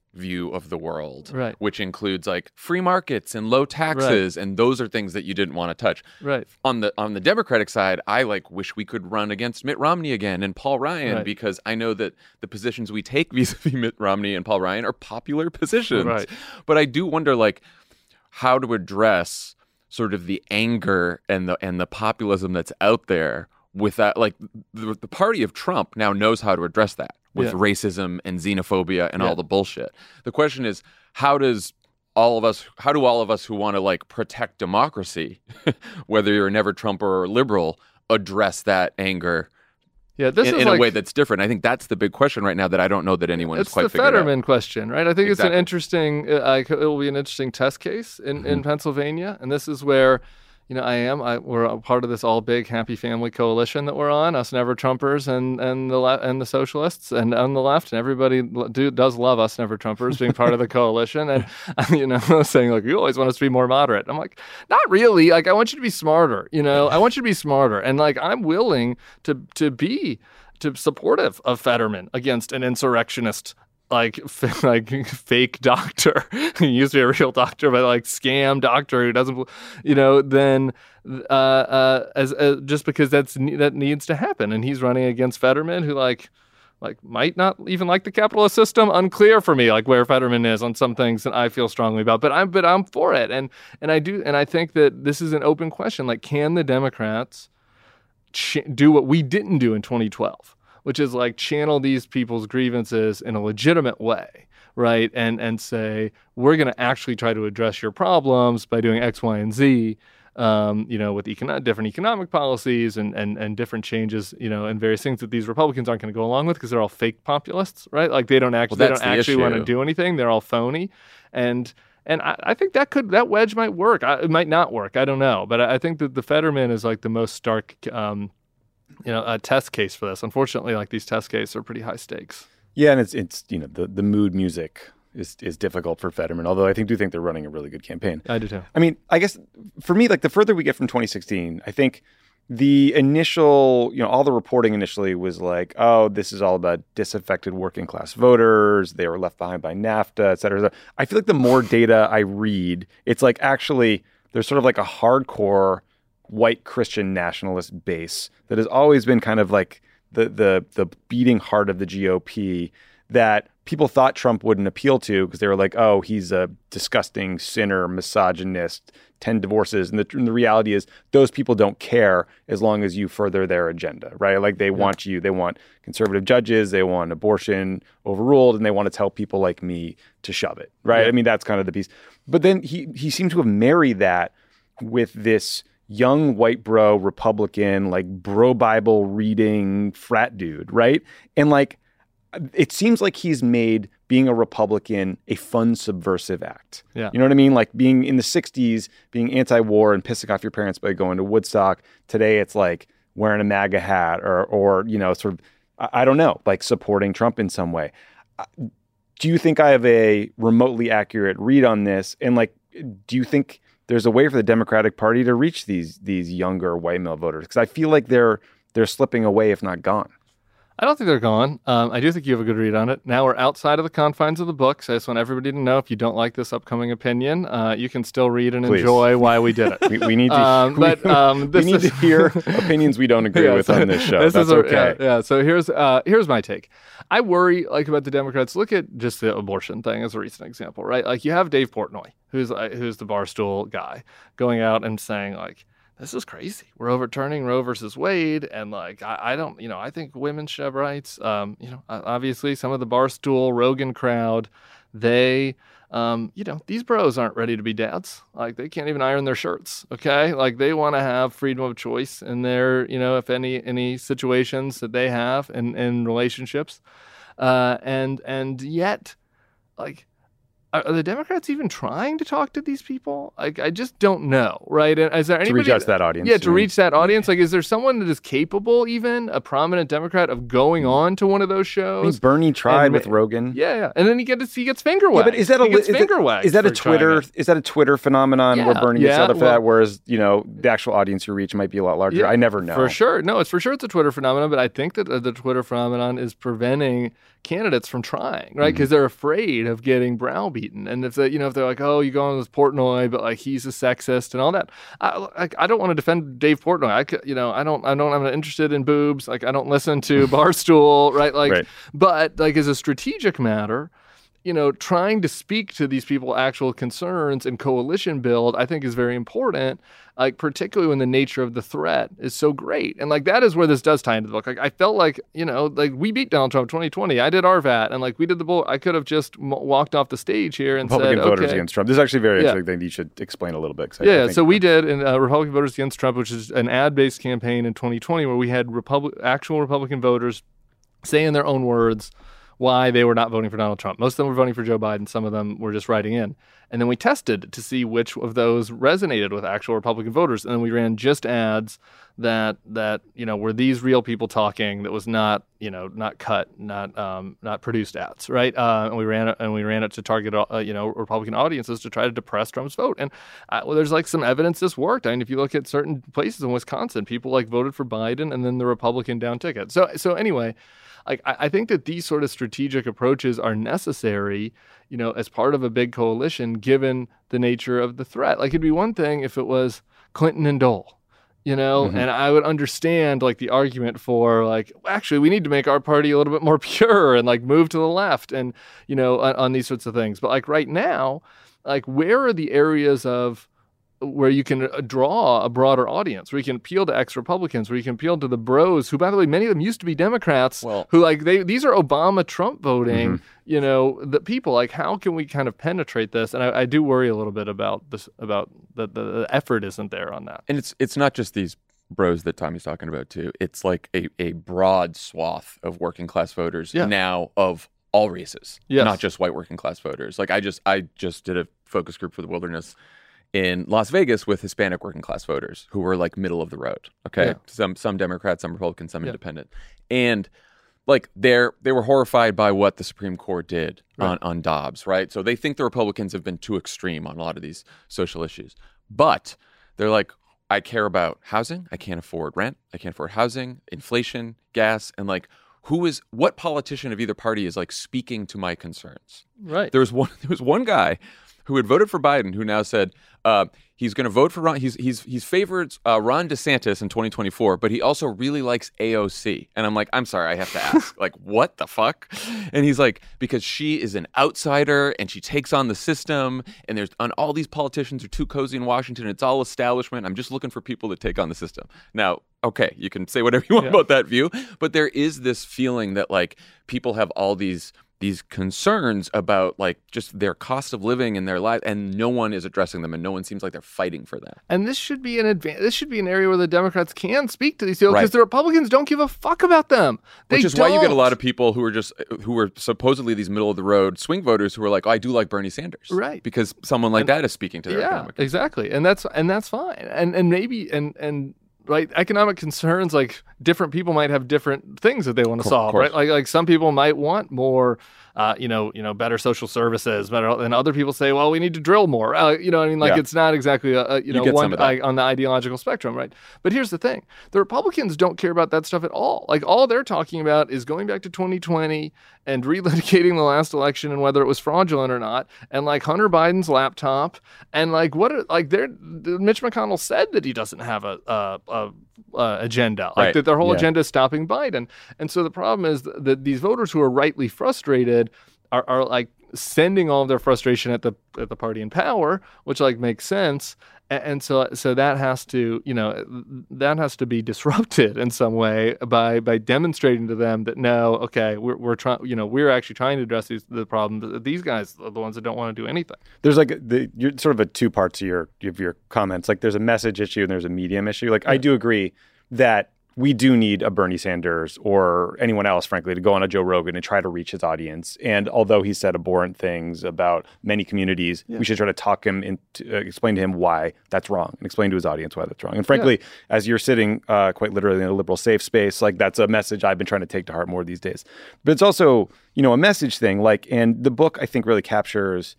view of the world, Right. which includes like free markets and low taxes, and those are things that you didn't want to touch. Right. On the on the Democratic side, I like wish we could run against Mitt Romney again and Paul Ryan, Right. because I know that the positions we take vis-a-vis Mitt Romney and Paul Ryan are popular positions. Right. But I do wonder like how to address sort of the anger and the and the populism that's out there with that. Like the, the party of Trump now knows how to address that with Yeah. racism and xenophobia and Yeah. all the bullshit. The question is, how does all of us, how do all of us who want to like protect democracy, whether you're a never Trumper or a liberal, address that anger Yeah, this in, is in like, a way that's different? I think that's the big question right now that I don't know that anyone has it's quite the figured out. Fetterman question, right? I think it's Exactly. an interesting. Uh, I, it will be an interesting test case in, Mm-hmm. in Pennsylvania, and this is where, you know, I am. I, we're a part of this all big happy family coalition that we're on. Us never Trumpers and and the le- and the socialists and on the left, and everybody lo- do, does love us never Trumpers being part of the coalition. And you know, saying like, you always want us to be more moderate. I'm like, not really. Like, I want you to be smarter. You know, I want you to be smarter. And like, I'm willing to to be to supportive of Fetterman against an insurrectionist. Like, f- like fake doctor. He used to be a real doctor, but like scam doctor who doesn't, you know. Then, uh, uh, as, as just because that's that needs to happen, and he's running against Fetterman, who like, like might not even like the capitalist system. Unclear for me, like where Fetterman is on some things that I feel strongly about. But I'm, but I'm for it, and and I do, and I think that this is an open question. Like, can the Democrats ch- do what we didn't do in twenty twelve? Which is like channel these people's grievances in a legitimate way, right? And and say, we're going to actually try to address your problems by doing X, Y, and Z, um, you know, with econo- different economic policies and, and, and different changes, you know, and various things that these Republicans aren't going to go along with because they're all fake populists, right? Like they don't actually, Well, they that's don't the actually want to issue. do anything. They're all phony. And and I, I think that could, that wedge might work. I, it might not work. I don't know. But I, I think that the Fetterman is like the most stark, um, you know, a test case for this. Unfortunately, like these test cases are pretty high stakes. Yeah, and it's it's you know the, the mood music is is difficult for Fetterman. Although I think do think they're running a really good campaign. I do too. I mean, I guess for me, like the further we get from twenty sixteen, I think the initial, you know, all the reporting initially was like, oh, this is all about disaffected working class voters. They were left behind by NAFTA, et cetera. I feel like the more data I read, it's like actually there's sort of like a hardcore white Christian nationalist base that has always been kind of like the the the beating heart of the G O P that people thought Trump wouldn't appeal to because they were like, oh, he's a disgusting sinner, misogynist, ten divorces. And the, and the reality is those people don't care as long as you further their agenda, right? Like they want you, they want conservative judges, they want abortion overruled, and they want to tell people like me to shove it, right? Yeah. I mean, that's kind of the piece. But then he he seemed to have married that with this young white bro Republican, like bro Bible reading frat dude, right? And like, it seems like he's made being a Republican a fun subversive act. Yeah. You know what I mean? Like being in the sixties, being anti-war and pissing off your parents by going to Woodstock. Today it's like wearing a MAGA hat or, or you know, sort of, I, I don't know, like supporting Trump in some way. Do you think I have a remotely accurate read on this? And like, do you think there's a way for the Democratic Party to reach these these younger white male voters? Because I feel like they're they're slipping away, if not gone. I don't think they're gone. Um, I do think you have a good read on it. Now we're outside of the confines of the book, so I just want everybody to know if you don't like this upcoming opinion, uh, you can still read and Please. enjoy why we did it. We, we need to. Um, we, but, um, we this need is- to hear opinions we don't agree Yeah, with so on this show. this That's is a- okay. Yeah, yeah. So here's uh, here's my take. I worry like about the Democrats. Look at just the abortion thing as a recent example, right? Like you have Dave Portnoy, who's uh, who's the Barstool guy, going out and saying like, this is crazy. We're overturning Roe versus Wade, and like I, I don't, you know, I think women should have rights. Um, you know, obviously some of the Barstool Rogan crowd, they, um, you know, these bros aren't ready to be dads. Like they can't even iron their shirts. Okay, like they want to have freedom of choice in their, you know, if any any situations that they have in in relationships, uh, and and yet, like. are, are the Democrats even trying to talk to these people? Like, I just don't know, right? And is there anybody to reach out to that audience? Yeah, to reach that audience. Like, is there someone that is capable, even a prominent Democrat, of going on to one of those shows? I mean, Bernie tried and, with Rogan. Yeah, yeah, and then he gets he gets finger wagged. Yeah, but is that a he gets is finger that, wagged is that a for trying Twitter it. is that a Twitter phenomenon Yeah, where Bernie gets yeah, out for well- that, whereas you know the actual audience you reach might be a lot larger? Yeah, I never know for sure. No, it's for sure it's a Twitter phenomenon, but I think that uh, the Twitter phenomenon is preventing candidates from trying, right? Because Mm-hmm. they're afraid of getting browbeaten, and if they, you know, if they're like, oh, you go on with Portnoy, but like he's a sexist and all that. I, like, I don't want to defend Dave Portnoy. I, could, you know, I don't, I don't, I'm not interested in boobs. Like, I don't listen to Barstool, right? Like, Right. but like as a strategic matter, you know, trying to speak to these people actual concerns and coalition build, I think is very important, like particularly when the nature of the threat is so great. And like that is where this does tie into the book. Like I felt like, you know, like we beat Donald Trump twenty twenty. I did R V A T and like we did the bull. I could have just m- walked off the stage here and Republican said, voters okay. against Trump. This is actually a very Yeah. interesting thing. You should explain a little bit. 'Cause I- I Yeah, think- so we did in uh, Republican Voters Against Trump, which is an ad-based campaign in twenty twenty where we had Republic, actual Republican voters say in their own words why they were not voting for Donald Trump. Most of them were voting for Joe Biden. Some of them were just writing in. And then we tested to see which of those resonated with actual Republican voters. And then we ran just ads that, that you know, were these real people talking that was not, you know, not cut, not um, not produced ads, right? Uh, and we ran it, and we ran it to target, uh, you know, Republican audiences to try to depress Trump's vote. And uh, well, there's like some evidence this worked. I mean, if you look at certain places in Wisconsin, people like voted for Biden and then the Republican down ticket. So, so anyway, like I, I think that these sort of strategic approaches are necessary, you know, as part of a big coalition, given the nature of the threat. Like it'd be one thing if it was Clinton and Dole, you know, Mm-hmm. and I would understand like the argument for like, actually, we need to make our party a little bit more pure and like move to the left and, you know, on, on these sorts of things. But like right now, like where are the areas of where you can draw a broader audience, where you can appeal to ex-Republicans, where you can appeal to the bros, who, by the way, many of them used to be Democrats, Well- who like they these are Obama Trump voting, Mm-hmm. you know, the people. Like, how can we kind of penetrate this? And I, I do worry a little bit about this, about the, the the effort isn't there on that. And it's it's not just these bros that Tommy's talking about too. It's like a, a broad swath of working class voters Yeah. now of all races, Yes. not just white working class voters. Like I just I just did a focus group for the Wilderness in Las Vegas with Hispanic working class voters who were like middle of the road. Okay, Yeah. some some Democrats, some Republicans, some Yeah. independent, and like they're they were horrified by what the Supreme Court did Right. on on Dobbs. Right, so they think the Republicans have been too extreme on a lot of these social issues, but they're like, I care about housing. I can't afford rent. I can't afford housing, inflation, gas, and like who is what politician of either party is like speaking to my concerns. Right. There was one. There was one guy who had voted for Biden who now said uh, he's going to vote for Ron. He's he's he's favored uh, Ron DeSantis in twenty twenty-four, but he also really likes A O C. And I'm like, I'm sorry, I have to ask, like, what the fuck? And he's like, because she is an outsider and she takes on the system, and there's and all these politicians are too cozy in Washington. It's all establishment. I'm just looking for people to take on the system. Now, okay, you can say whatever you want Yeah. about that view, but there is this feeling that like people have all these these concerns about like just their cost of living in their life, and no one is addressing them, and no one seems like they're fighting for that. And this should be an advan- This should be an area where the Democrats can speak to these people because Right. the Republicans don't give a fuck about them. They Which is why you get a don't. lot of people who are just who are supposedly these middle of the road swing voters who are like, oh, I do like Bernie Sanders, Right. Because someone like that is speaking to their yeah, economic. exactly, and that's and that's fine, and and maybe and and right, economic concerns, like different people might have different things that they want to Of solve, course. right? Like like some people might want more, uh, you know, you know, better social services, better, and other people say, well, we need to drill more, uh, you know, what I mean, like Yeah. it's not exactly a, a you You know get one some of that. I, on the ideological spectrum, right? But here's the thing: the Republicans don't care about that stuff at all. Like all they're talking about is going back to twenty twenty and relitigating the last election and whether it was fraudulent or not, and like Hunter Biden's laptop, and like what, are, like they're Mitch McConnell said that he doesn't have a a, a, a agenda, like Right. that their whole Yeah. agenda is stopping Biden, and so the problem is that these voters who are rightly frustrated are, are like sending all of their frustration at the at the party in power, which like makes sense. And, and so so that has to, you know, that has to be disrupted in some way by by demonstrating to them that no, okay, we're we're trying, you know, we're actually trying to address these the problem. These guys are the ones that don't want to do anything. There's like the you're sort of a two parts to your of your comments. Like there's a message issue and there's a medium issue. Like I do agree that we do need a Bernie Sanders or anyone else, frankly, to go on a Joe Rogan and try to reach his audience. And although he said abhorrent things about many communities, yeah. we should try to talk him into, uh, explain to him why that's wrong and explain to his audience why that's wrong. And frankly, yeah. as you're sitting uh, quite literally in a liberal safe space, like that's a message I've been trying to take to heart more these days. But it's also, you know, a message thing. Like, and the book I think really captures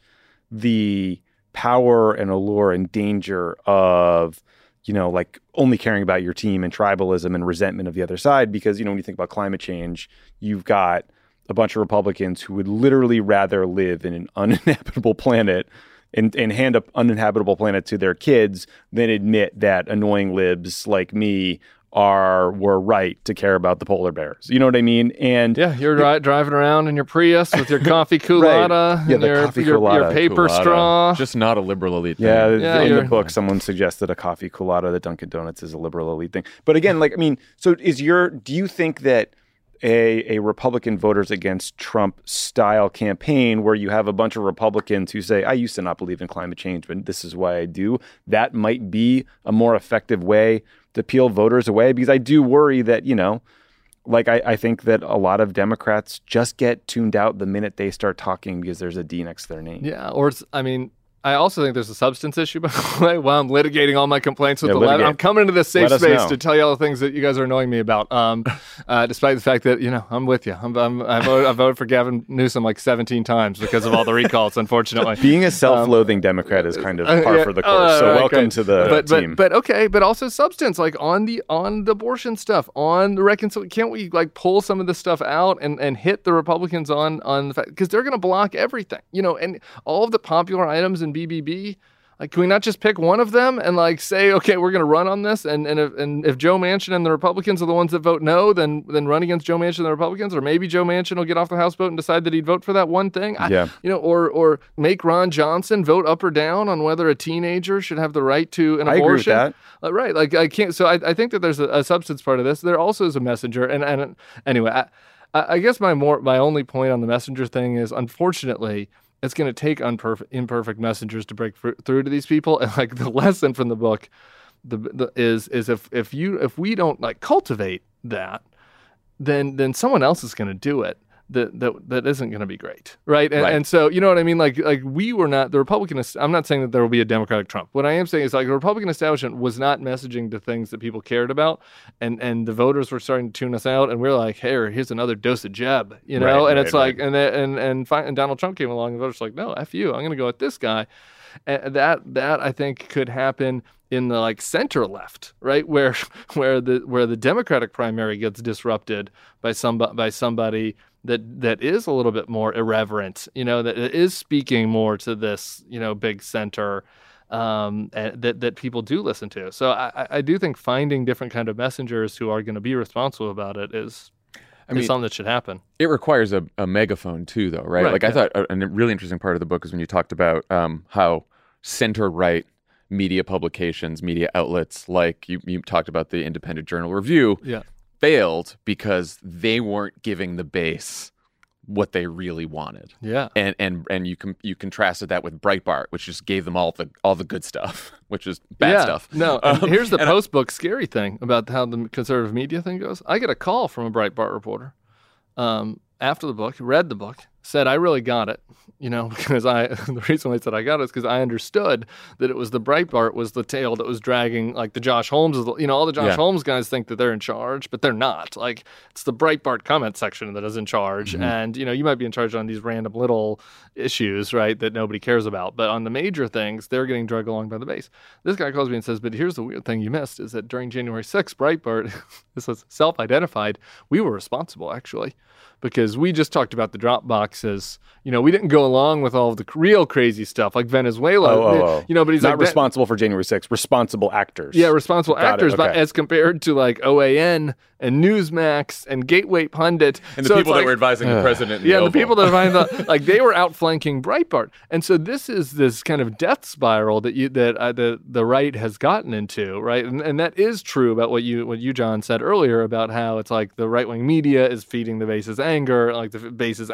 the power and allure and danger of, you know, like only caring about your team and tribalism and resentment of the other side. Because, you know, when you think about climate change, you've got a bunch of Republicans who would literally rather live in an uninhabitable planet and, and hand up uninhabitable planet to their kids than admit that annoying libs like me are were right to care about the polar bears. You know what I mean? And yeah, you're dri- driving around in your Prius with your coffee culotta, right. yeah, and the your, coffee your, culotta. your paper Culotta. straw. Just not a liberal elite thing. Yeah, yeah in you're... the book, someone suggested a coffee culotta that Dunkin' Donuts is a liberal elite thing. But again, like, I mean, so is your, do you think that a, a Republican voters against Trump style campaign where you have a bunch of Republicans who say, I used to not believe in climate change, but this is why I do, that might be a more effective way to peel voters away? Because I do worry that, you know, like I, I think that a lot of Democrats just get tuned out the minute they start talking because there's a D next to their name. Yeah, or it's, I mean, I also think there's a substance issue, by the way, while I'm litigating all my complaints with yeah, the litigate. left. I'm coming into this safe Let space to tell you all the things that you guys are annoying me about, um, uh, despite the fact that, you know, I'm with you. I'm, I'm, I, voted, I voted for Gavin Newsom like seventeen times because of all the recalls, unfortunately. Being a self-loathing um, Democrat is kind of par uh, yeah, for the course, uh, so right, welcome great. to the but, team. But, but okay, but also substance, like on the on the abortion stuff, on the reconciliation. Can't we like pull some of this stuff out and, and hit the Republicans on, on the fact, because they're going to block everything, you know, and all of the popular items in B B B. Like, can we not just pick one of them and like say, okay, we're going to run on this, and and if, and if Joe Manchin and the Republicans are the ones that vote no, then then run against Joe Manchin and the Republicans, or maybe Joe Manchin will get off the House vote and decide that he'd vote for that one thing. I, yeah. You know, or or make Ron Johnson vote up or down on whether a teenager should have the right to an I abortion. agree with that. Uh, right. Like I can't. So I, I think that there's a, a substance part of this. There also is a messenger, and and anyway, I, I guess my more my only point on the messenger thing is, unfortunately, it's going to take unperfect, imperfect messengers to break fr- through to these people. And like the lesson from the book, the, the is is if if you if we don't like cultivate that, then then someone else is going to do it. That that that isn't going to be great, right? And, right? And so you know what I mean. Like like we were not the Republican. I'm not saying that there will be a Democratic Trump. What I am saying is like the Republican establishment was not messaging the things that people cared about, and and the voters were starting to tune us out. And we're like, hey, here's another dose of Jeb, you know. Right, and right, it's right. like and and and, fi- and Donald Trump came along, and the voters were like, no, f you, I'm going to go with this guy. And that that I think could happen in the like center left, right, where where the where the Democratic primary gets disrupted by some by somebody that that is a little bit more irreverent, you know, that is speaking more to this, you know, big center um, that that people do listen to. So I, I do think finding different kind of messengers who are going to be responsible about it is. I mean, something that should happen. It requires a, a megaphone too, though, right? right like yeah. I thought a, a really interesting part of the book is when you talked about um, how center-right media publications, media outlets, like you, you talked about the Independent Journal Review, yeah. failed because they weren't giving the base what they really wanted. Yeah. And and and you com- you contrasted that with Breitbart, which just gave them all the all the good stuff, which is bad yeah. stuff. No, and Um, here's the and post-book scary thing about how the conservative media thing goes. I get a call from a Breitbart reporter um, after the book, read the book, said, I really got it, you know, because I, the reason I said I got it is because I understood that it was the Breitbart was the tail that was dragging, like the Josh Holmes, you know, all the Josh Yeah. Holmes guys think that they're in charge, but they're not. Like, it's the Breitbart comment section that is in charge. Mm-hmm. And, you know, you might be in charge on these random little issues, right, that nobody cares about. But on the major things, they're getting dragged along by the base. This guy calls me and says, but here's the weird thing you missed is that during January sixth, Breitbart, this was self-identified, we were responsible, actually. Because we just talked about the drop boxes. You know, we didn't go along with all of the real crazy stuff like Venezuela. Oh, oh, oh. You know, but he's not like that- responsible for January sixth, responsible actors. Yeah, responsible Got it, actors, but okay. as compared to like O A N and Newsmax and Gateway Pundit. and the So it's people that like- were advising the president. in yeah, the Oval. people that are behind the, like they were outflanking Breitbart, and so this is this kind of death spiral that you that uh, the the right has gotten into, right? And and that is true about what you what you John said earlier about how it's like the right wing media is feeding the base's anger, like the base's anger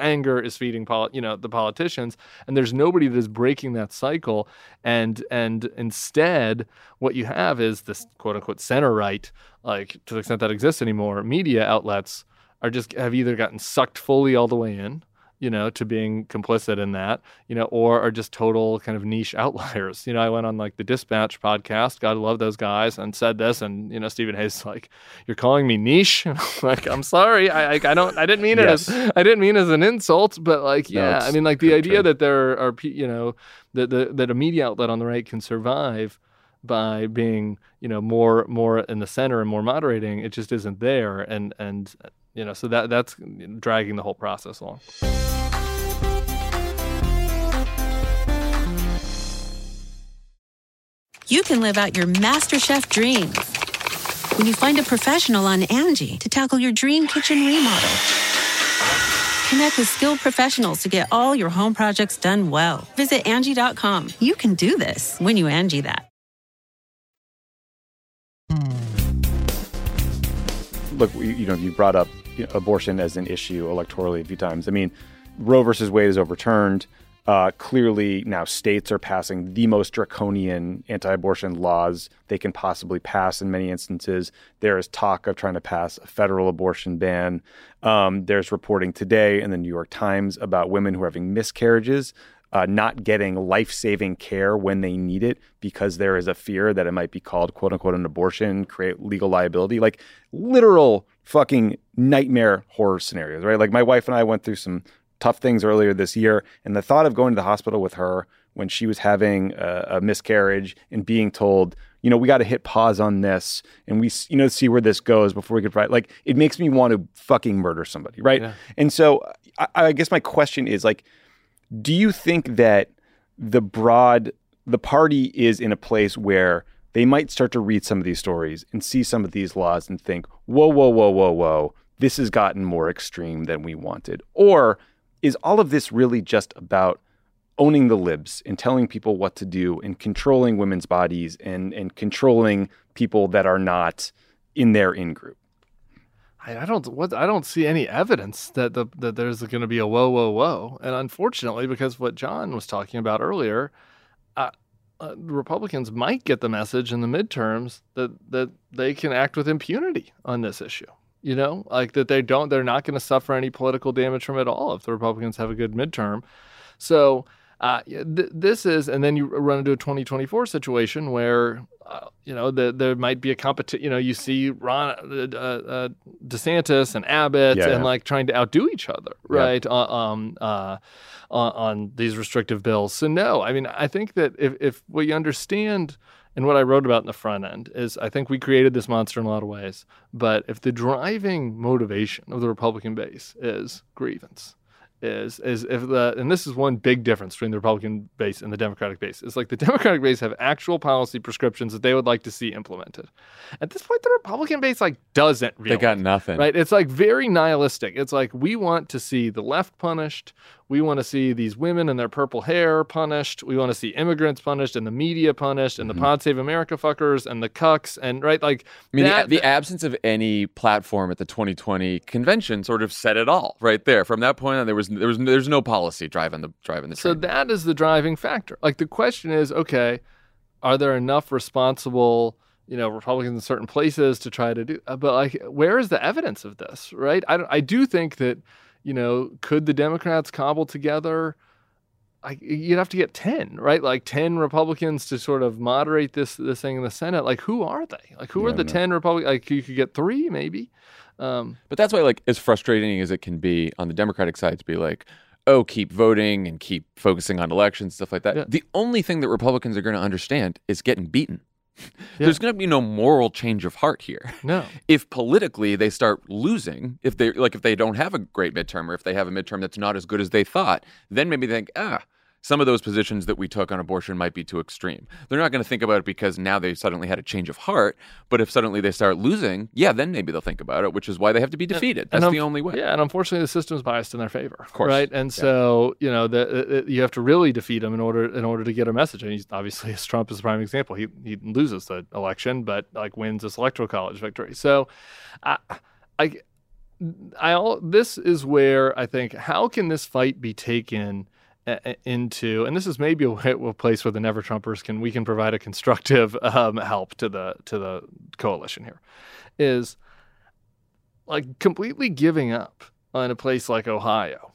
is feeding poli- you know the politicians, and there's nobody that is breaking that cycle. And and instead, what you have is this quote unquote center right, like to the extent that exists anymore, media outlets are just have either gotten sucked fully all the way in, you know, to being complicit in that, you know, or are just total kind of niche outliers. You know, I went on like the Dispatch podcast, God love those guys, and said this, and, you know, Stephen Hayes like, you're calling me niche? Like, I'm sorry. I, I I don't, I didn't mean it Yes. as, I didn't mean as an insult, but like, No, yeah, it's I mean, like the good idea term. that there are, pe- you know, that, the, that a media outlet on the right can survive by being, you know, more, more in the center and more moderating, it just isn't there. And, and, you know, so that that's dragging the whole process along. You can live out your MasterChef dreams when you find a professional on Angie to tackle your dream kitchen remodel. Connect with skilled professionals to get all your home projects done well. Visit Angie dot com. You can do this when you Angie that. Look, you, you know, you brought up you know, abortion as an issue electorally a few times. I mean, Roe versus Wade is overturned. Uh, clearly, now states are passing the most draconian anti-abortion laws they can possibly pass in many instances. There is talk of trying to pass a federal abortion ban. Um, there's reporting today in the New York Times about women who are having miscarriages, uh, not getting life-saving care when they need it because there is a fear that it might be called, quote unquote, an abortion, create legal liability, like literal fucking nightmare horror scenarios, right? Like my wife and I went through some tough things earlier this year, and the thought of going to the hospital with her when she was having a, a miscarriage and being told, you know, we got to hit pause on this and we, you know, see where this goes before we get right. Like, it makes me want to fucking murder somebody, right? Yeah. And so I, I guess my question is, like, do you think that the broad, the party is in a place where they might start to read some of these stories and see some of these laws and think, whoa, whoa, whoa, whoa, whoa, this has gotten more extreme than we wanted? Or is all of this really just about owning the libs and telling people what to do and controlling women's bodies and, and controlling people that are not in their in-group? I don't what I don't see any evidence that the that there's going to be a whoa, whoa, whoa. And unfortunately, because what John was talking about earlier, uh, uh, Republicans might get the message in the midterms that that they can act with impunity on this issue. You know, like that they don't, they're not going to suffer any political damage from it all if the Republicans have a good midterm. So uh, th- this is, and then you run into a twenty twenty-four situation where, uh, you know, the, there might be a competition, you know, you see Ron, uh, uh, DeSantis and Abbott yeah, and yeah. like trying to outdo each other, right, Yeah. uh, um, uh, on, on these restrictive bills. So no, I mean, I think that if, if what you understand and what I wrote about in the front end is I think we created this monster in a lot of ways. But if the driving motivation of the Republican base is grievance, is is if the and this is one big difference between the Republican base and the Democratic base. It's like the Democratic base have actual policy prescriptions that they would like to see implemented. At this point, the Republican base like doesn't really. They got nothing. Right? It's like very nihilistic. It's like we want to see the left punished. We want to see these women and their purple hair punished. We want to see immigrants punished and the media punished and Mm-hmm. the Pod Save America fuckers and the cucks and right like I mean, that, the, the absence of any platform at the twenty twenty convention sort of said it all right there. From that point on, there was there was there's no policy driving the driving the so train. that is the driving factor. Like the question is, okay, are there enough responsible, you know, Republicans in certain places to try to do? Uh, but like, where is the evidence of this? Right? I don't, I do think that, you know, could the Democrats cobble together? I, you'd have to get ten, right? Like ten Republicans to sort of moderate this this thing in the Senate. Like, who are they? Like, who Yeah, are the I know. ten Republicans? Like, you could get three, maybe. Um, But that's why, like, as frustrating as it can be on the Democratic side to be like, oh, keep voting and keep focusing on elections, stuff like that. Yeah. The only thing that Republicans are going to understand is getting beaten. There's going to be no moral change of heart here. no. If politically they start losing, if they like if they don't have a great midterm or if they have a midterm that's not as good as they thought, then maybe they think, ah, some of those positions that we took on abortion might be too extreme. They're not going to think about it because now they suddenly had a change of heart. But if suddenly they start losing, yeah, then maybe they'll think about it, which is why they have to be defeated. That's And the um, only way. Yeah, and unfortunately, the system's biased in their favor. Of course. right? And Yeah. so you know, the, uh, you have to really defeat him in order in order to get a message. And he's obviously, as Trump is a prime example. He he loses the election, but like wins this electoral college victory. So, I, I I all, this is where I think, how can this fight be taken a, a, into, and this is maybe a, a place where the Never Trumpers can, we can provide a constructive um, help to the to the coalition here, is like completely giving up on a place like Ohio.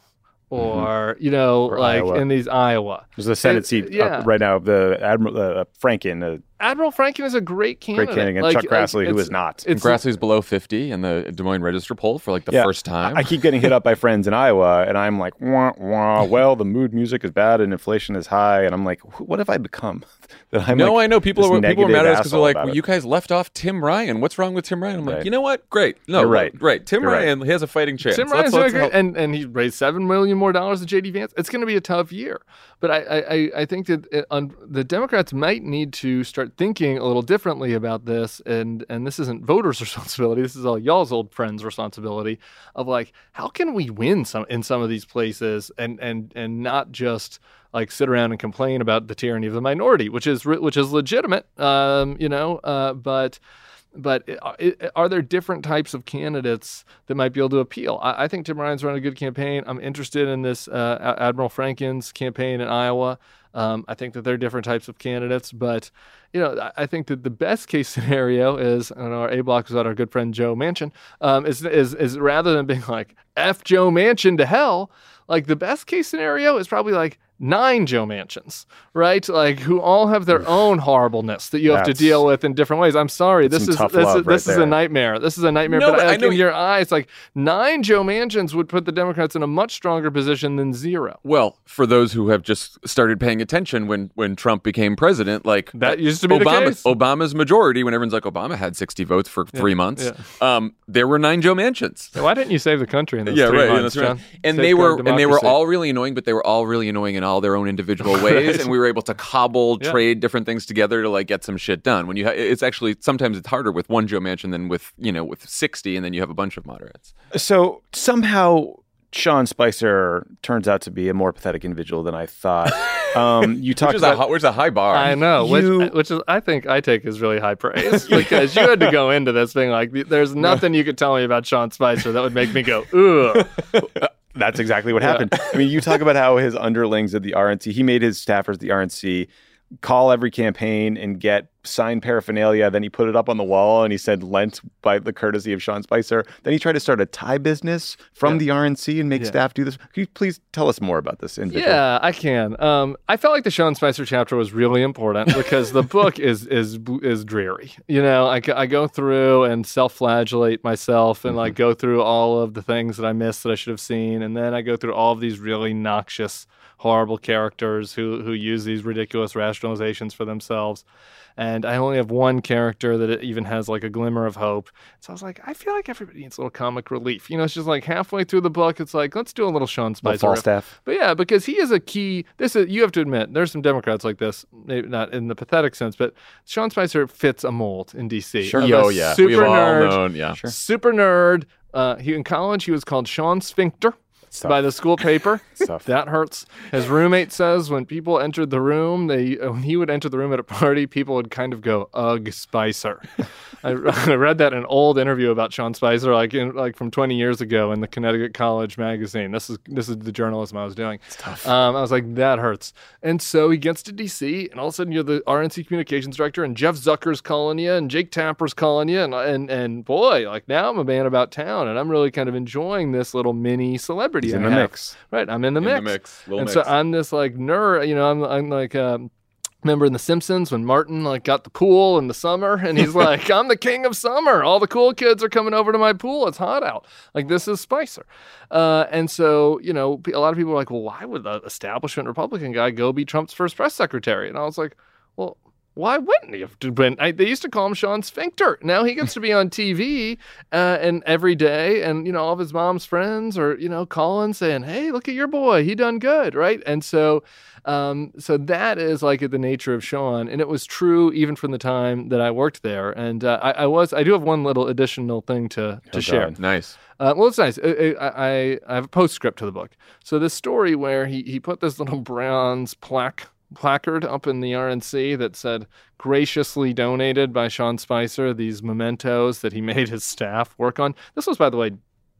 Or, you know, Or like Iowa. in these Iowa. There's a Senate It- seat yeah. up right now. The Admiral uh, Franken, a Admiral Franken is a great candidate. great candidate, and Like, Chuck Grassley, like, who it's- is not. And It's, Grassley's below fifty in the Des Moines Register poll for like the Yeah. first time. I keep getting hit up by friends in Iowa, and I'm like, wah, wah, well, the mood music is bad and inflation is high. And I'm like, wh- what have I become? That I'm no, like I know people this are people are mad at negative us because they're asshole like, about well, it. you guys left off Tim Ryan. What's wrong with Tim Ryan? I'm like, Right. you know what? Great. No, You're right. Right. Tim You're right. Ryan, he has a fighting chance. Tim Let's- Ryan's let's doing help. great, and and he raised seven million more dollars than J D Vance. It's going to be a tough year, but I I, I think that it, un, the Democrats might need to start thinking a little differently about this, and and this isn't voters' responsibility. This is all y'all's old friends' responsibility. Of like, how can we win some in some of these places, and and and not just like sit around and complain about the tyranny of the minority, which is re- which is legitimate, um, you know, uh, but. But it, are there different types of candidates that might be able to appeal? I, I think Tim Ryan's run a good campaign. I'm interested in this uh, Admiral Franken's campaign in Iowa. Um, I think that there are different types of candidates, but you know, I, I think that the best case scenario is, I don't know, our A block is about our good friend Joe Manchin, um, is, is is rather than being like F Joe Manchin to hell, like the best case scenario is probably like nine Joe Manchins, right? Like who all have their own horribleness that you have to That's- deal with in different ways. I'm sorry, this some is tough this love is right this is a there. nightmare. This is a nightmare. No, but but I like, know in you- your eyes, like nine Joe Manchins would put the Democrats in a much stronger position than zero. Well, for those who have just started paying attention when, when Trump became president, like That used to be the Obama, case. Obama's majority, when everyone's like, Obama had sixty votes for three months, um, there were nine Joe Manchins. Why didn't you save the country in those Yeah, three right. yeah, months, that's right. John? And they Safeguard were and they were democracy. all really annoying, but they were all really annoying in all their own individual ways, and we were able to cobble, Yeah. trade different things together to like get some shit done. When you, ha- it's actually sometimes it's harder with one Joe Manchin than with you know with sixty, and then you have a bunch of moderates. So somehow Sean Spicer turns out to be a more pathetic individual than I thought. Um, you Which talked is a about hi- which is a high bar. I know, You- which, which is I think I take as really high praise because you had to go into this being like, there's nothing you could tell me about Sean Spicer that would make me go, ugh. That's exactly what happened. I mean, you talk about how his underlings at the R N C, he made his staffers at the R N C call every campaign and get signed paraphernalia. Then he put it up on the wall and he said, lent by the courtesy of Sean Spicer. Then he tried to start a tie business from Yeah. the R N C and make Yeah. staff do this. Can you please tell us more about this individual? Yeah, I can. Um, I felt like the Sean Spicer chapter was really important because the book is is is dreary. You know, I, I go through and self-flagellate myself and like go through all of the things that I missed that I should have seen, and then I go through all of these really noxious, horrible characters who who use these ridiculous rationalizations for themselves. And I only have one character that it even has like a glimmer of hope. So I was like, I feel like everybody needs a little comic relief. You know, it's just like halfway through the book, it's like, let's do a little Sean Little Spicer. riff. Falstaff. But yeah, because he is a key. This is you have to admit. There's some Democrats like this, maybe not in the pathetic sense, but Sean Spicer fits a mold in D C. Sure. Of Oh a yeah. super We've all nerd, known. Yeah. super nerd. Uh, he in college he was called Sean Sphincter Tough. by the school paper. Tough. That hurts. His roommate says when people entered the room, they when he would enter the room at a party, people would kind of go, "Ugh, Spicer." I, I read that in an old interview about Sean Spicer, like in, like from twenty years ago in the Connecticut College magazine. This is this is the journalism I was doing. It's tough. Um, I was like, that hurts. And so he gets to D C, and all of a sudden you're the R N C communications director, and Jeff Zucker's calling you, and Jake Tapper's calling you, and and and boy, like now I'm a man about town, and I'm really kind of enjoying this little mini celebrity. He's I in the have. mix. Right, I'm in the In mix. the mix. Little and mix. so I'm this like nerd, you know, I'm I'm like um remember in The Simpsons when Martin like got the pool in the summer and he's like, I'm the king of summer. All the cool kids are coming over to my pool. It's hot out. Like this is Spicer. Uh, and so, you know, a lot of people are like, well, why would the establishment Republican guy go be Trump's first press secretary? And I was like, well, why wouldn't he have been? I, they used to call him Sean Sphincter. Now he gets to be on T V uh, and every day, and you know all of his mom's friends are you know calling saying, "Hey, look at your boy, he done good," right? And so, um, so that is like the nature of Sean, and it was true even from the time that I worked there. And uh, I, I was, I do have one little additional thing to to Oh, share. God. Nice. Uh, well, it's nice. I, I, I have a postscript to the book. So this story where he he put this little bronze plaque. placard up in the R N C that said graciously donated by Sean Spicer, these mementos that he made his staff work on. This was, by the way,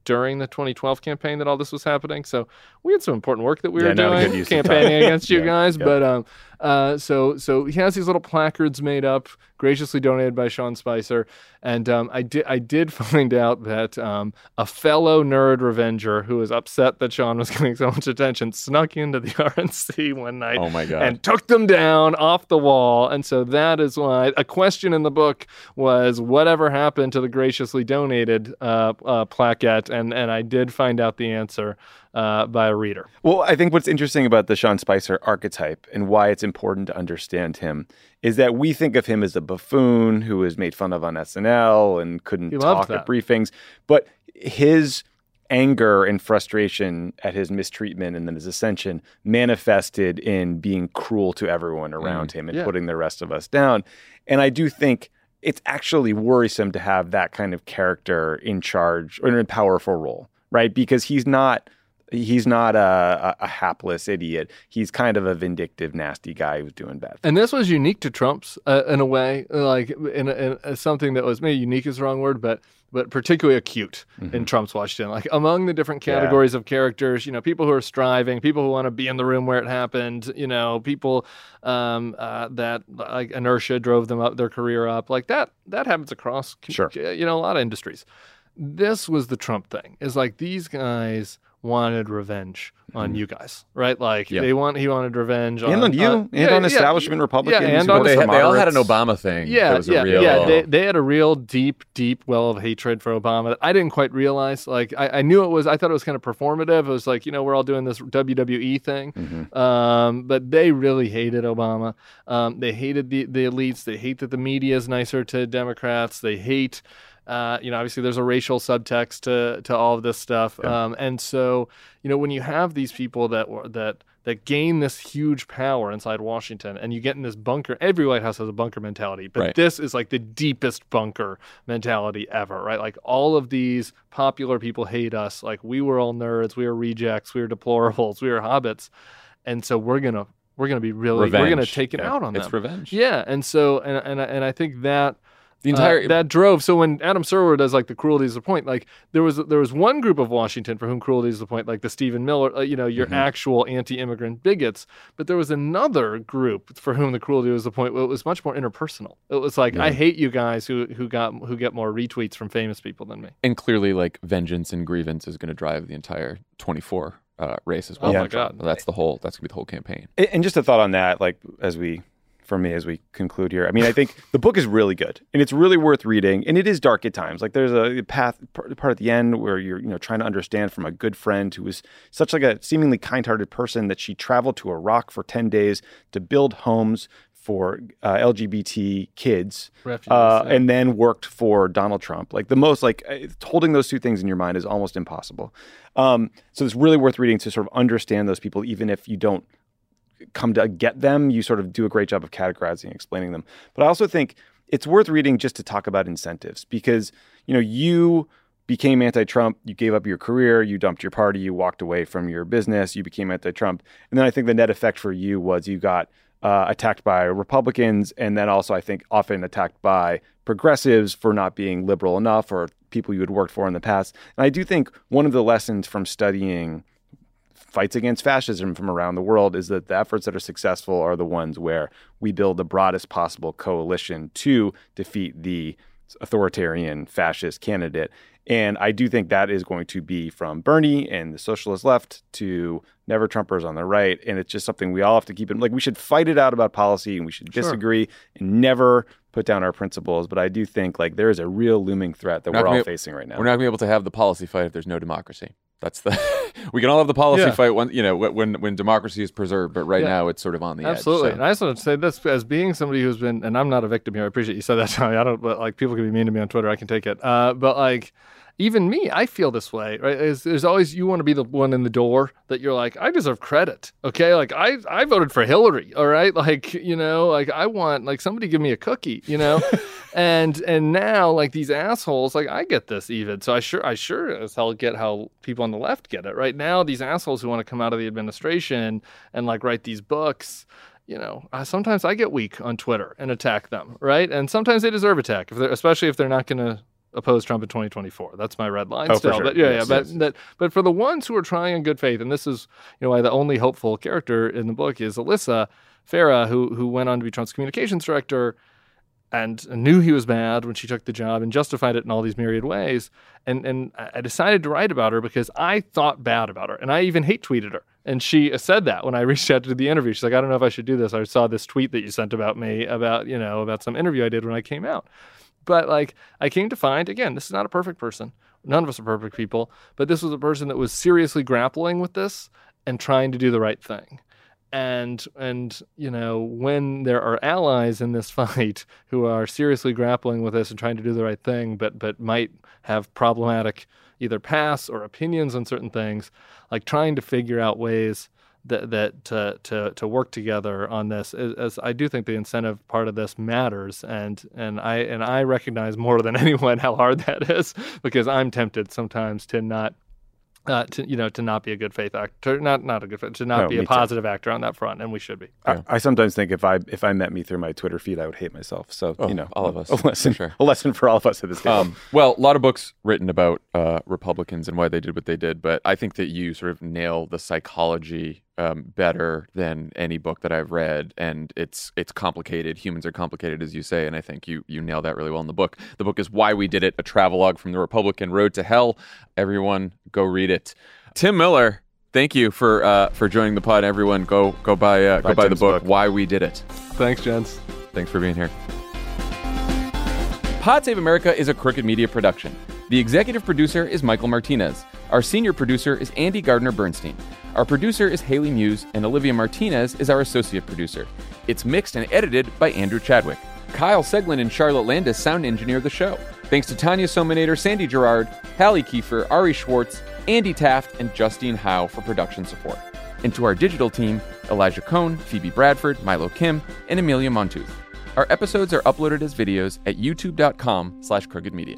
during the twenty twelve campaign that all this was happening. So we had some important work that we Yeah, were not a good doing use of campaigning time. against you Yeah, guys. yeah. But um, uh, so so he has these little placards made up, graciously donated by Sean Spicer. And um, I did I did find out that um, a fellow nerd revenger who was upset that Sean was getting so much attention snuck into the R N C one night Oh my God. and took them down off the wall. And so that is why a question in the book was whatever happened to the graciously donated uh, uh, plaquette. And, and I did find out the answer uh, by a reader. Well, I think what's interesting about the Sean Spicer archetype and why it's important to understand him is that we think of him as a buffoon who was made fun of on S N L and couldn't He loved talk at that. briefings. But his anger and frustration at his mistreatment and then his ascension manifested in being cruel to everyone around him and Yeah. putting the rest of us down. And I do think it's actually worrisome to have that kind of character in charge or in a powerful role, right? Because he's not he's not a, a, a hapless idiot. He's kind of a vindictive, nasty guy who's doing bad things. And this was unique to Trump's uh, in a way, like in, in, in something that was maybe unique is the wrong word, but but particularly acute Mm-hmm. in Trump's Washington. Like among the different categories of characters, you know, people who are striving, people who want to be in the room where it happened, you know, people um, uh, that like inertia drove them up, their career up, like that. That happens across, Sure. you know, a lot of industries. This was the Trump thing. Is like these guys wanted revenge on you guys, right? Like Yeah. they want he wanted revenge on, And on you, on- and yeah, on yeah, establishment Republicans. yeah, and who on vote they, for had, they all had an moderates. Obama thing. Yeah, that was yeah, a real, yeah. They, they had a real deep, deep well of hatred for Obama that I didn't quite realize. Like, I, I knew it was. I thought it was kind of performative. It was like, you know, we're all doing this W W E thing, Mm-hmm. um, but they really hated Obama. Um, they hated the the elites. They hate that the media is nicer to Democrats. They hate. Uh, you know, obviously there's a racial subtext to to all of this stuff, um, and so you know when you have these people that were that that gain this huge power inside Washington, and you get in this bunker. Every White House has a bunker mentality, but Right. this is like the deepest bunker mentality ever, right? Like all of these popular people hate us. Like we were all nerds, we were rejects, we were deplorables, we were hobbits, and so we're gonna we're gonna be really we're gonna Revenge. take it Yeah. out on It's them. revenge. Yeah, and so and and and I think that. The entire Uh, that drove. So when Adam Serwer does like the cruelty is the point, like there was there was one group of Washington for whom cruelty is the point, like the Stephen Miller, uh, you know, your actual anti-immigrant bigots. But there was another group for whom the cruelty was the point. Well, it was much more interpersonal. It was like I hate you guys who who got who get more retweets from famous people than me. and clearly, like vengeance and grievance is going to drive the entire twenty-four uh, race as well. Oh my for Trump. God. That's the whole. That's gonna be the whole campaign. And and just a thought on that, like as we, for me, as we conclude here. I mean, I think the book is really good and it's really worth reading. And it is dark at times. Like there's a path part part at the end where you're, you know, trying to understand from a good friend who was such like a seemingly kind-hearted person that she traveled to Iraq for ten days to build homes for uh, L G B T kids, Refugees, uh, yeah. and then worked for Donald Trump. Like the most, like uh, holding those two things in your mind is almost impossible. Um, so it's really worth reading to sort of understand those people, even if you don't come to get them. You sort of do a great job of categorizing and explaining them. But I also think it's worth reading just to talk about incentives because, you know, you became anti-Trump, you gave up your career, you dumped your party, you walked away from your business, you became anti-Trump. And then I think the net effect for you was you got uh, attacked by Republicans and then also I think often attacked by progressives for not being liberal enough or people you had worked for in the past. And I do think one of the lessons from studying fights against fascism from around the world is that the efforts that are successful are the ones where we build the broadest possible coalition to defeat the authoritarian fascist candidate. And I do think that is going to be from Bernie and the socialist left to never Trumpers on the right. And it's just something we all have to keep in. Like we should fight it out about policy and we should disagree and never put down our principles. But I do think like there is a real looming threat that We're not we're all gonna be- facing right now. We're not gonna be able to have the policy fight if there's no democracy. That's the. We can all have the policy Yeah. fight when you know when when democracy is preserved, but right Yeah. now it's sort of on the Absolutely. edge. And I just want to say this as being somebody who's been, and I'm not a victim here. I appreciate you said that, Tommy. I don't, but like people can be mean to me on Twitter. I can take it. Uh, but like, even me, I feel this way, right? There's, there's always, you want to be the one in the door that you're like, I deserve credit. Okay. Like I, I voted for Hillary. All right. Like, you know, like I want, like somebody give me a cookie, you know? and, and now like these assholes, like I get this even. So I sure, I sure as hell get how people on the left get it right now. These assholes who want to come out of the administration and like write these books, you know, uh, sometimes I get weak on Twitter and attack them, right? And sometimes they deserve attack, if they're, especially if they're not going to oppose Trump in twenty twenty-four. That's my red line oh, still. For sure. But yeah, yes, yeah. But yes. that, but for the ones who are trying in good faith, and this is, you know, why the only hopeful character in the book is Alyssa Farah, who who went on to be Trump's communications director and knew he was bad when she took the job and justified it in all these myriad ways. And and I decided to write about her because I thought bad about her. And I even hate tweeted her. And she said that when I reached out to do the interview. She's like, I don't know if I should do this. I saw this tweet that you sent about me about, you know, about some interview I did when I came out. But like, I came to find, again, this is not a perfect person. None of us are perfect people. But this was a person that was seriously grappling with this and trying to do the right thing. And, and you know, when there are allies in this fight who are seriously grappling with this and trying to do the right thing, but but might have problematic either paths or opinions on certain things, like trying to figure out ways that that to to, to work together on this, as, as I do think the incentive part of this matters. And and I and I recognize more than anyone how hard that is, because I'm tempted sometimes to not Uh, to you know, to not be a good faith actor, not not a good faith, to not No, be me a positive too. actor on that front, and we should be. I, I sometimes think if I if I met me through my Twitter feed, I would hate myself. So Oh, you know, all of us, a lesson, for sure. a lesson for all of us at this table. Um, well, a lot of books written about uh, Republicans and why they did what they did, but I think that you sort of nail the psychology um, better than any book that I've read, and it's it's complicated. Humans are complicated, as you say, and I think you you nail that really well in the book. The book is Why We Did It: A Travelogue from the Republican Road to Hell. Everyone, go read it. Tim Miller, thank you for uh, for joining the pod. Everyone, go go buy uh, go Buy buy the Tim's book, book. Why We Did It. Thanks, gents. Thanks for being here. Pod Save America is a Crooked Media production. The executive producer is Michael Martinez. Our senior producer is Andy Gardner-Bernstein. Our producer is Haley Muse, and Olivia Martinez is our associate producer. It's mixed and edited by Andrew Chadwick. Kyle Seglin and Charlotte Landis sound engineer the show. Thanks to Tanya Sominator, Sandy Gerard, Hallie Kiefer, Ari Schwartz, Andy Taft, and Justine Howe for production support. And to our digital team, Elijah Cohn, Phoebe Bradford, Milo Kim, and Amelia Montooth. Our episodes are uploaded as videos at youtube.com slash crooked media.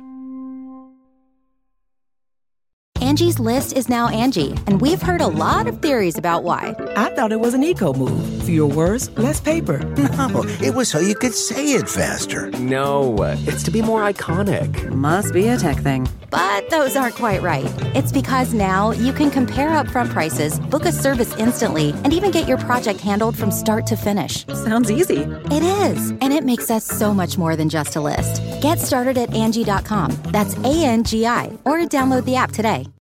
Angie's List is now Angie, and we've heard a lot of theories about why. I thought it was an eco move. Fewer words, less paper. No, it was so you could say it faster. No, it's to be more iconic. Must be a tech thing. But those aren't quite right. It's because now you can compare upfront prices, book a service instantly, and even get your project handled from start to finish. Sounds easy. It is, and it makes us so much more than just a list. Get started at Angie dot com. That's A N G I, or download the app today.